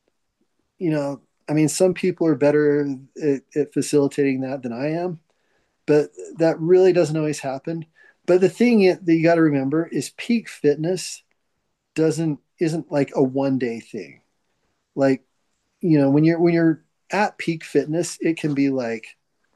you know I mean some people are better at, at facilitating that than I am, but that really doesn't always happen. But the thing that you got to remember is peak fitness doesn't isn't like a one day thing. Like, you know, when you're when you're at peak fitness, it can be like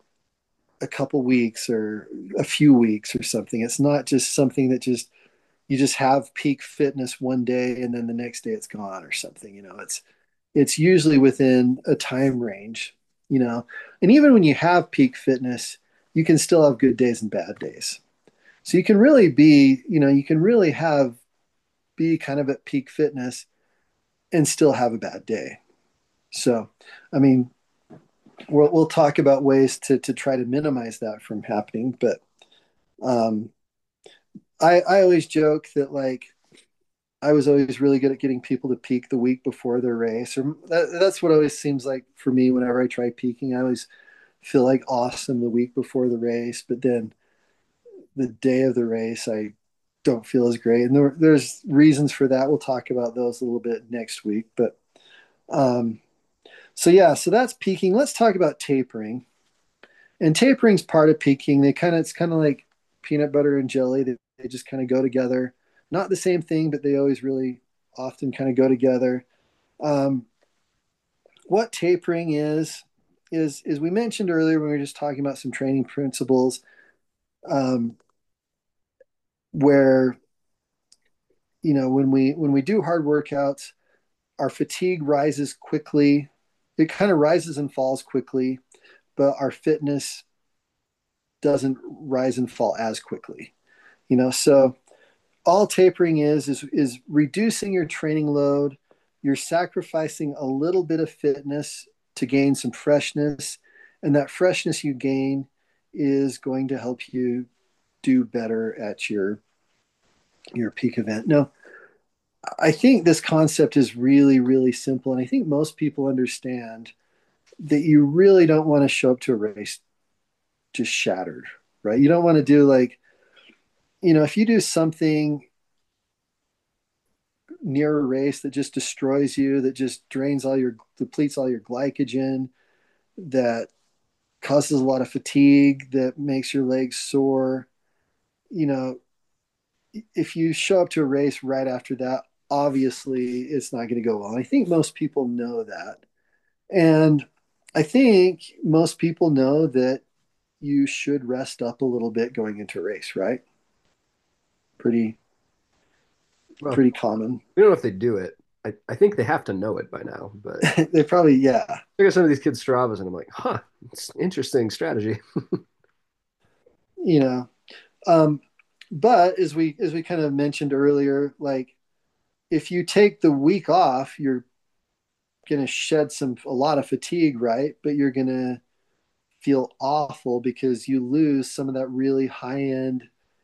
a couple weeks or a few weeks or something. It's not just something that just you just have peak fitness one day and then the next day it's gone or something. You know, it's it's usually within a time range, you know. And even when you have peak fitness, you can still have good days and bad days. So you can really be, you know, you can really have be kind of at peak fitness and still have a bad day. So, I mean, we'll we'll talk about ways to to try to minimize that from happening. But um, I I always joke that like I was always really good at getting people to peak the week before their race, or that, that's what always seems like for me whenever I try peaking. I always feel like awesome the week before the race, but then the day of the race, I don't feel as great. And there, there's reasons for that. We'll talk about those a little bit next week. But um, so yeah, so that's peaking. Let's talk about tapering. And tapering's part of peaking. They kind of it's kind of like peanut butter and jelly. They, they just kind of go together. Not the same thing, but they always really often kind of go together. Um, what tapering is is is we mentioned earlier when we were just talking about some training principles, um, where you know when we when we do hard workouts, our fatigue rises quickly. It kind of rises and falls quickly, but our fitness doesn't rise and fall as quickly. You know, so all tapering is is is reducing your training load. You're sacrificing a little bit of fitness to gain some freshness, and that freshness you gain is going to help you do better at your your peak event. Now, I think this concept is really really simple, and I think most people understand that you really don't want to show up to a race just shattered, right? You don't want to do like, you know, if you do something near a race that just destroys you, that just drains all your, depletes all your glycogen, that causes a lot of fatigue, that makes your legs sore. You know, if you show up to a race right after that, obviously it's not going to go well. I think most people know that. And I think most people know that you should rest up a little bit going into a race, right? Pretty, Well, pretty common. we don't know if they do it. I, I think they have to know it by now, but They probably, yeah, I got some of these kids' Stravas, and I'm like, huh, it's interesting strategy. you know. Um, but as we as we kind of mentioned earlier, like if you take the week off, you're going to shed some a lot of fatigue, right? But you're going to feel awful because you lose some of that really high end,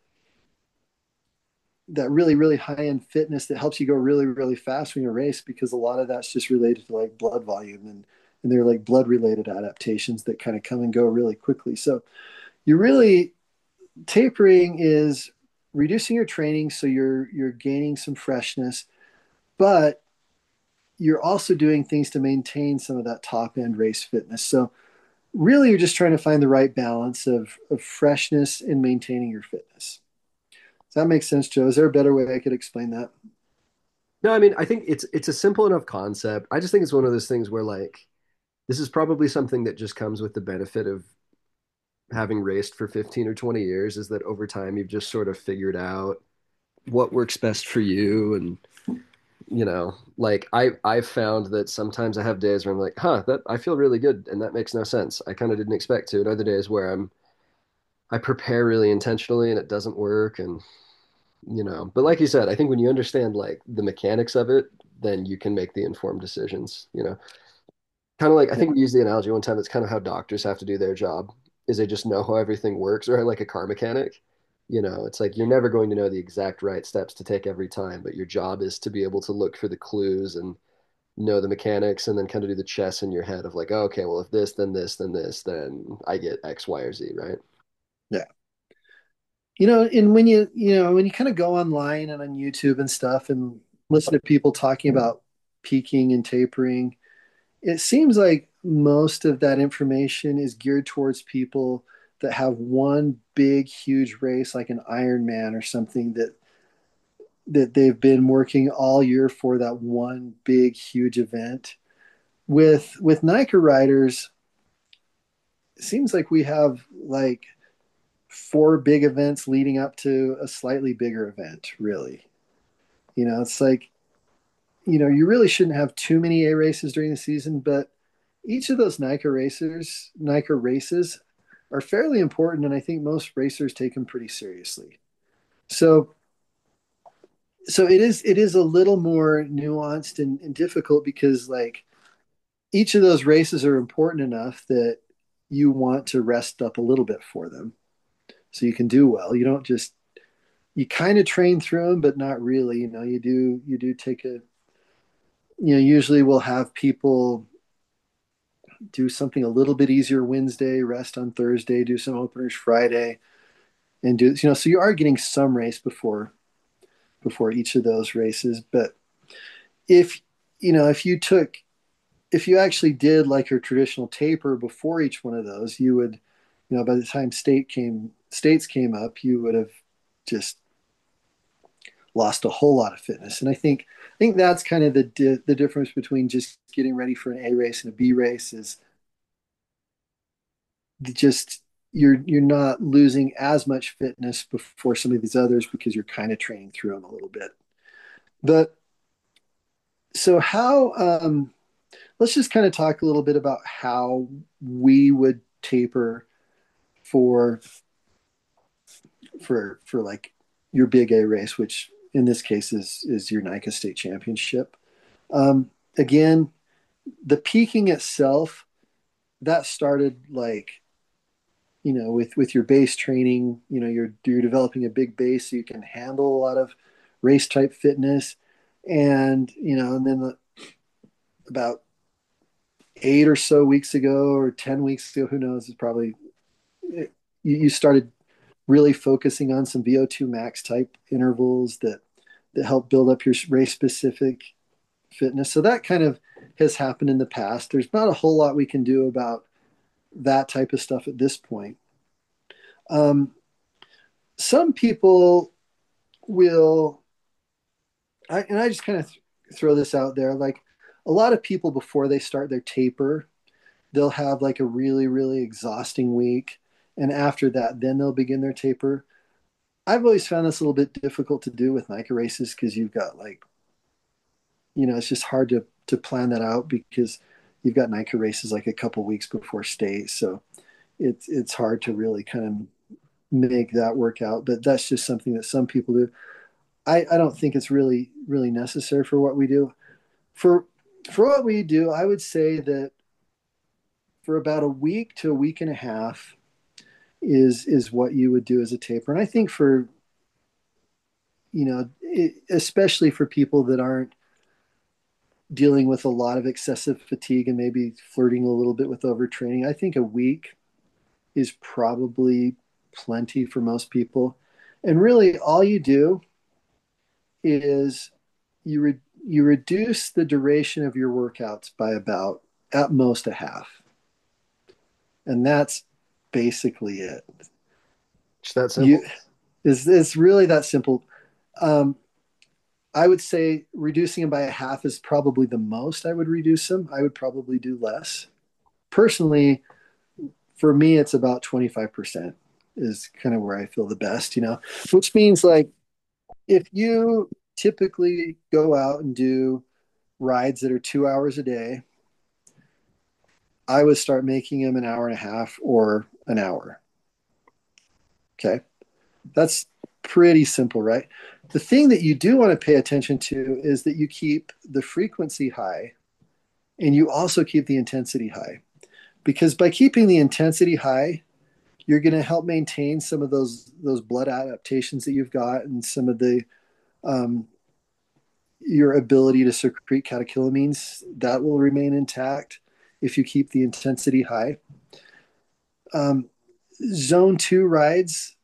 that really really high end fitness that helps you go really really fast when you race, because a lot of that's just related to like blood volume, and and they're like blood related adaptations that kind of come and go really quickly. So you really, tapering is reducing your training so you're you're gaining some freshness, but you're also doing things to maintain some of that top end race fitness. So really you're just trying to find the right balance of, of freshness and maintaining your fitness. Does that make sense, Joe? Is there a better way I could explain that? No, I mean, I think it's it's a simple enough concept. I just think it's one of those things where like this is probably something that just comes with the benefit of having raced for fifteen or twenty years, is that over time you've just sort of figured out what works best for you. And you know, like I I've found that sometimes I have days where I'm like, huh, that I feel really good and that makes no sense. I kind of didn't expect to. And other days where I'm I prepare really intentionally and it doesn't work. And you know, but like you said, I think when you understand like the mechanics of it, then you can make the informed decisions, you know. Kind of like I Yeah. think we used the analogy one time, it's kind of how doctors have to do their job, is they just know how everything works, or like a car mechanic. You know, it's like you're never going to know the exact right steps to take every time, but your job is to be able to look for the clues and know the mechanics and then kind of do the chess in your head of like, oh, okay, well, if this, then this, then this, then I get X, Y, or Z, right? Yeah. You know, and when you, you know, when you kind of go online and on YouTube and stuff and listen to people talking about peaking and tapering, it seems like most of that information is geared towards people that have one big, huge race like an Ironman or something that that they've been working all year for, that one big, huge event. With with Nike riders, it seems like we have like four big events leading up to a slightly bigger event, really. You know, it's like, you know, you really shouldn't have too many A races during the season, but each of those Nike racers, Nike races are fairly important. And I think most racers take them pretty seriously. So, so it is, it is a little more nuanced and, and difficult because like each of those races are important enough that you want to rest up a little bit for them so you can do well. You don't just, you kind of train through them, but not really. You know, you do, you do take a, you know, usually we'll have people do something a little bit easier Wednesday, rest on Thursday, do some openers Friday, and do, you know, so you are getting some race before before each of those races. But if, you know, if you took, if you actually did like your traditional taper before each one of those, you would, you know, by the time state came states came up, you would have just lost a whole lot of fitness. And I think I think that's kind of the di- the difference between just getting ready for an A race and a B race is just you're you're not losing as much fitness before some of these others because you're kind of training through them a little bit. But so how um let's just kind of talk a little bit about how we would taper for for for like your big A race, which in this case is is your NICA state championship. Um, again, the peaking itself that started like you know with with your base training. You know, you're you're developing a big base so you can handle a lot of race type fitness, and you know, and then the, about eight or so weeks ago or ten weeks ago, who knows, it's probably you, you started really focusing on some V O two max type intervals that that help build up your race specific fitness. So that kind of has happened in the past. There's not a whole lot we can do about that type of stuff at this point. Um, some people will, I, and I just kind of th- throw this out there, like a lot of people before they start their taper, they'll have like a really, really exhausting week. And after that, then they'll begin their taper. I've always found this a little bit difficult to do with NICA races because you've got like, you know, it's just hard to to plan that out because you've got NICA races like a couple weeks before state, so it's it's hard to really kind of make that work out. But that's just something that some people do. I I don't think it's really really necessary for what we do. For for what we do, I would say that for about a week to a week and a half is is what you would do as a taper. And I think for you know, it, especially for people that aren't dealing with a lot of excessive fatigue and maybe flirting a little bit with overtraining, I think a week is probably plenty for most people. And really, all you do is you re- you reduce the duration of your workouts by about at most a half, and that's basically it. It's that You simple. is it's really that simple. Um, I would say reducing them by a half is probably the most I would reduce them. I would probably do less. Personally, for me, it's about twenty-five percent is kind of where I feel the best, you know, which means like if you typically go out and do rides that are two hours a day, I would start making them an hour and a half or an hour. Okay. That's pretty simple, right? The thing that you do want to pay attention to is that you keep the frequency high and you also keep the intensity high. Because by keeping the intensity high, you're going to help maintain some of those those blood adaptations that you've got and some of the um, your ability to secrete catecholamines that will remain intact if you keep the intensity high. Um, zone two rides,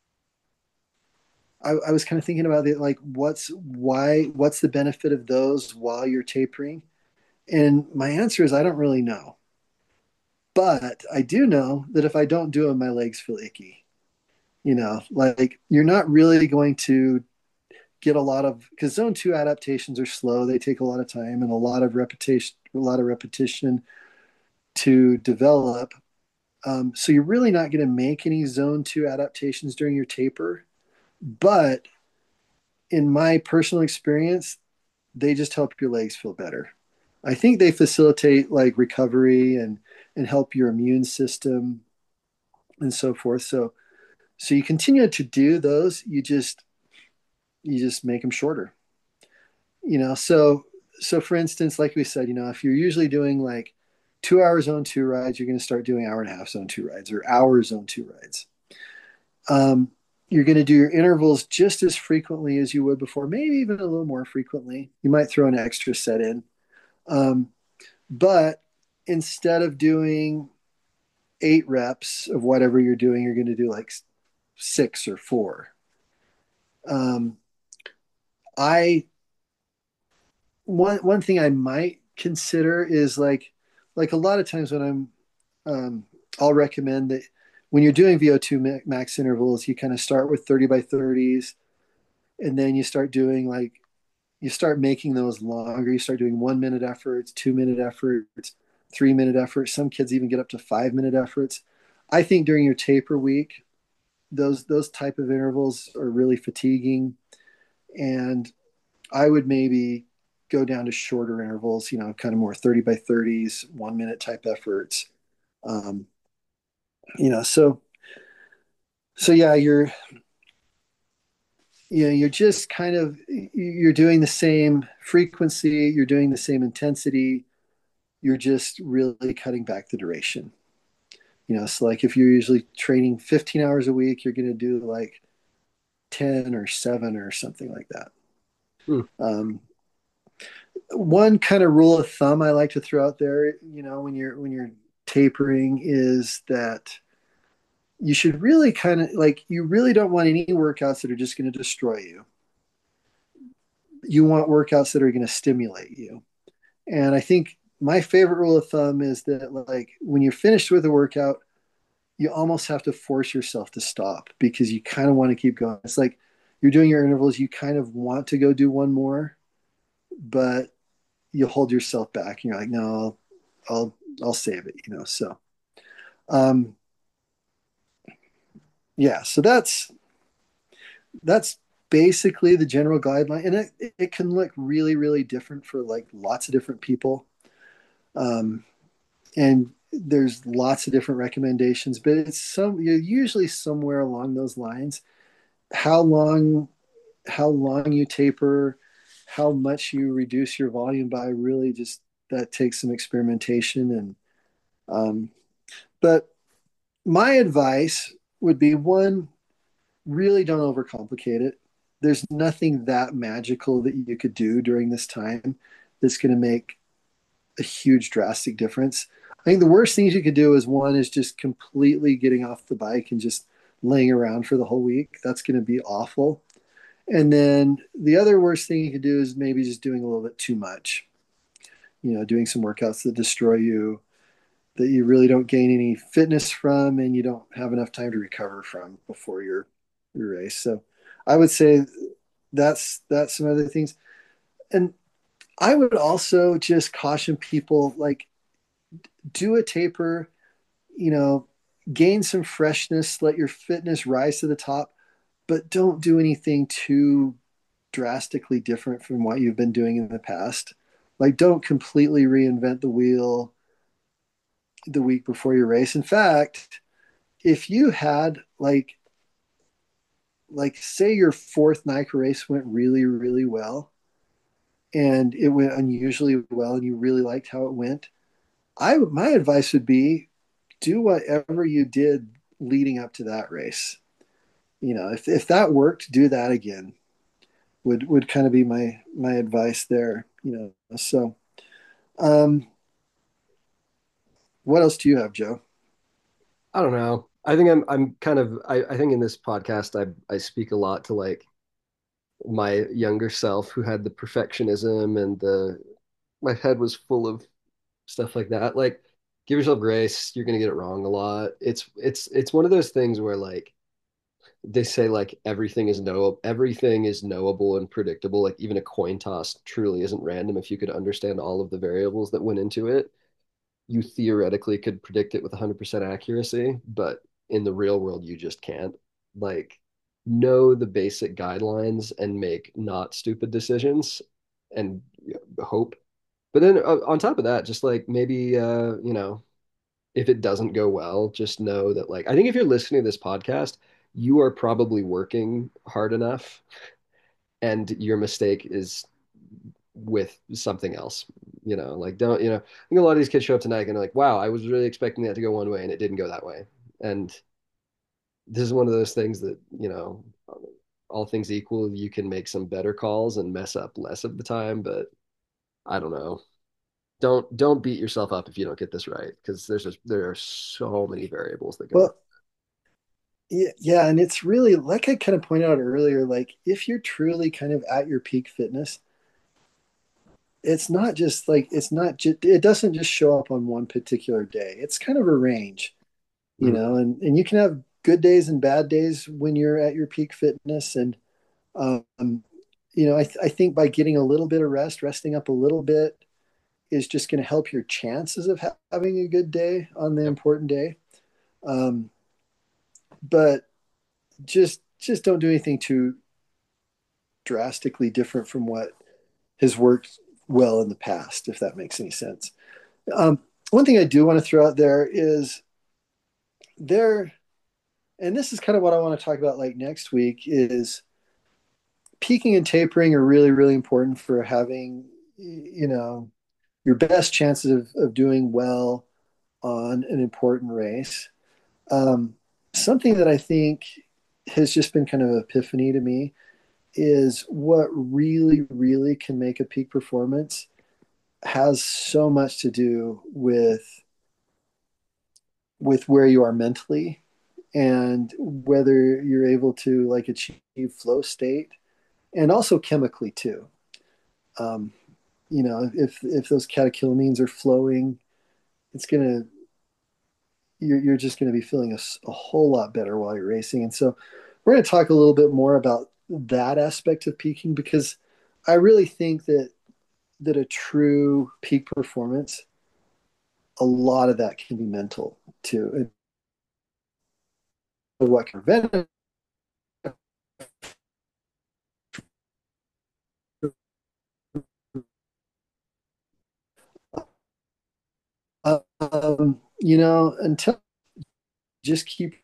I, I was kind of thinking about it, like what's why what's the benefit of those while you're tapering? And my answer is I don't really know, but I do know that if I don't do them, my legs feel icky. You know, like you're not really going to get a lot of because zone two adaptations are slow. They take a lot of time and a lot of repetition, a lot of repetition to develop. Um, so you're really not going to make any zone two adaptations during your taper. But in my personal experience, they just help your legs feel better. I think they facilitate like recovery and and help your immune system and so forth. So so you continue to do those. You just you just make them shorter. You know, so so for instance, like we said, you know, if you're usually doing like two hour zone two rides, you're going to start doing hour and a half zone two rides or hour zone two rides. Um, you're going to do your intervals just as frequently as you would before, maybe even a little more frequently. You might throw an extra set in. Um, but instead of doing eight reps of whatever you're doing, you're going to do like six or four. Um, I one one thing I might consider is like like a lot of times when I'm um, I'll recommend that when you're doing V O two max intervals, you kind of start with thirty by thirties and then you start doing like you start making those longer. You start doing one minute efforts, two minute efforts, three minute efforts. Some kids even get up to five minute efforts. I think during your taper week, those those type of intervals are really fatiguing, and I would maybe go down to shorter intervals, you know, kind of more thirty by thirties, one minute type efforts. Um, you know, so so yeah, you're you know, you're just kind of you're doing the same frequency, you're doing the same intensity, you're just really cutting back the duration. You know, so like if you're usually training fifteen hours a week, you're going to do like ten or seven or something like that. Hmm. Um, one kind of rule of thumb I like to throw out there, you know, when you're when you're tapering is that you should really kind of like you really don't want any workouts that are just going to destroy you. You want workouts that are going to stimulate you. And I think my favorite rule of thumb is that like when you're finished with a workout, you almost have to force yourself to stop because you kind of want to keep going. It's like you're doing your intervals, you kind of want to go do one more, but you hold yourself back and you're like, no, I'll I'll, I'll save it, you know. So um yeah, so that's that's basically the general guideline. And it, it can look really, really different for like lots of different people. Um and there's lots of different recommendations, but it's some you're usually somewhere along those lines. How long how long you taper, how much you reduce your volume by, really just that takes some experimentation. And um, but my advice would be one, really don't overcomplicate it. There's nothing that magical that you could do during this time that's going to make a huge drastic difference. I think the worst things you could do is one is just completely getting off the bike and just laying around for the whole week. That's going to be awful. And then the other worst thing you could do is maybe just doing a little bit too much, you know, doing some workouts that destroy you, that you really don't gain any fitness from, and you don't have enough time to recover from before your, your race. So I would say that's, that's some other things. And I would also just caution people like do a taper, you know, gain some freshness, let your fitness rise to the top, but don't do anything too drastically different from what you've been doing in the past. Like, don't completely reinvent the wheel the week before your race. In fact, if you had like, like say your fourth Nike race went really, really well, and it went unusually well, and you really liked how it went, I my advice would be do whatever you did leading up to that race. You know, if if that worked, do that again. Would would kind of be my my advice there. You know, so um, what else do you have, Joe? I don't know. I think I'm I'm kind of I, I think in this podcast I I speak a lot to like my younger self who had the perfectionism and the my head was full of stuff like that. Like give yourself grace, you're gonna get it wrong a lot. It's it's it's one of those things where like they say like everything is know everything is knowable and predictable. Like even a coin toss truly isn't random if you could understand all of the variables that went into it. You theoretically could predict it with one hundred percent accuracy, but in the real world, you just can't. Like, know the basic guidelines and make not stupid decisions and hope. But then uh, on top of that, just like maybe, uh, you know, if it doesn't go well, just know that, like, I think if you're listening to this podcast, you are probably working hard enough and your mistake is with something else. You know, like don't, you know, I think a lot of these kids show up tonight and they're like, wow, I was really expecting that to go one way and it didn't go that way. And this is one of those things that, you know, all things equal, you can make some better calls and mess up less of the time, but I don't know. Don't don't beat yourself up if you don't get this right because there's just there are so many variables that go in. Well, yeah, yeah, and it's really like I kind of pointed out earlier, like if you're truly kind of at your peak fitness, it's not just like it's not just it doesn't just show up on one particular day. It's kind of a range, you Mhm. know, and and you can have good days and bad days when you're at your peak fitness. And um, you know, I th- I think by getting a little bit of rest, resting up a little bit, is just going to help your chances of ha- having a good day on the Yep. important day. Um, but just just don't do anything too drastically different from what has worked well in the past, if that makes any sense. Um, One thing I do want to throw out there is there, and this is kind of what I want to talk about like next week is peaking and tapering are really, really important for having, you know, your best chances of, of doing well on an important race. Um, Something that I think has just been kind of an epiphany to me is what really, really can make a peak performance has so much to do with with where you are mentally and whether you're able to like achieve flow state and also chemically too. Um, you know, if if those catecholamines are flowing, it's gonna you're you're just gonna be feeling a, a whole lot better while you're racing. And so we're gonna talk a little bit more about that aspect of peaking because I really think that that a true peak performance, a lot of that can be mental too. And what can prevent it? Um, you know, until just keep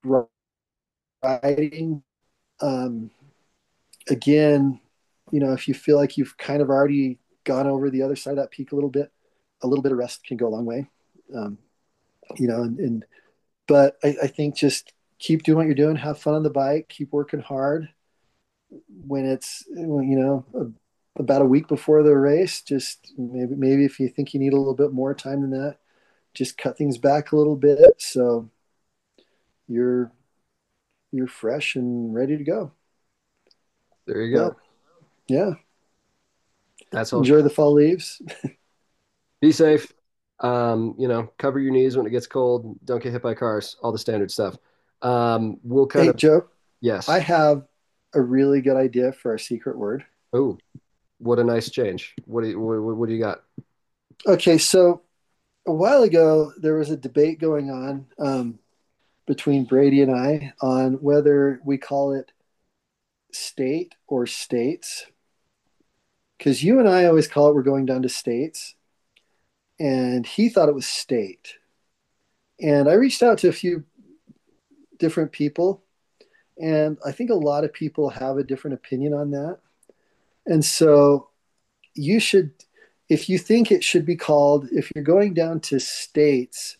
riding. Um, Again, you know, if you feel like you've kind of already gone over the other side of that peak a little bit, a little bit of rest can go a long way. Um, you know, and, and but I, I think just keep doing what you're doing, have fun on the bike, keep working hard. When it's when, you know a, about a week before the race, just maybe maybe if you think you need a little bit more time than that, just cut things back a little bit so you're you're fresh and ready to go. There you But go. yeah, That's all. enjoy the fall leaves. Be safe. Um, you know, cover your knees when it gets cold. Don't get hit by cars. All the standard stuff. Um, we'll kind Hey, of Joe, I yes. have a really good idea for our secret word. Oh, what a nice change. What do you what, what do you got? Okay, so a while ago, there was a debate going on um, between Brady and I on whether we call it state or states. Because you and I always call it we're going down to states, and he thought it was state. And I reached out to a few different people, and I think a lot of people have a different opinion on that. And so you should, if you think it should be called, if you're going down to states,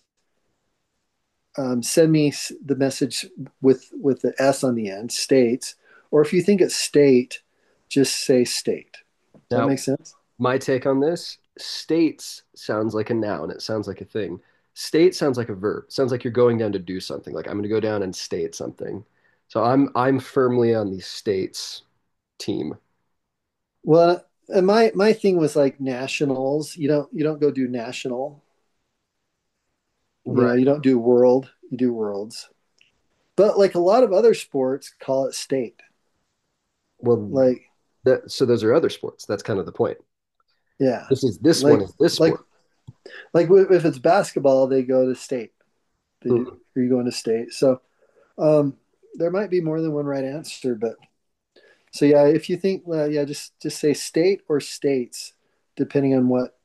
um, send me the message with with the S on the end, states. Or if you think it's state, just say state. Does that Now, make sense? my take on this, states sounds like a noun. It sounds like a thing. State sounds like a verb. Sounds like you're going down to do something. Like I'm going to go down and state something. So I'm I'm firmly on the states team. Well, and my my thing was like nationals. You don't you don't go do national. You know, Right. you don't do world. You do worlds. But like a lot of other sports, call it state. Well, Like that so those are other sports. That's kind of the point. yeah, This is this one like is this like sport. like if it's basketball, they go to state. They do. Hmm. Are you going to state? So um, there might be more than one right answer, but so yeah, if you think, well, yeah, just just say state or states, depending on what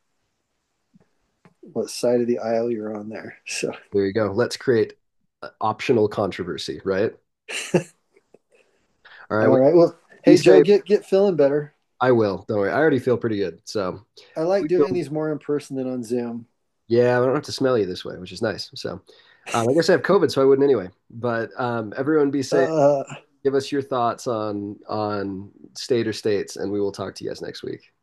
what side of the aisle you're on there. So There you go. Let's create uh, optional controversy, right? All right. all Well, right, well, be hey Joe, safe. get get feeling better. I will. Don't worry. I already feel pretty good. So, I like we doing feel- these more in person than on Zoom. yeah, I don't have to smell you this way, which is nice. So, um, I guess I have COVID, so I wouldn't anyway. But um, everyone be safe. Uh, Give us your thoughts on on state or states, and we will talk to you guys next week.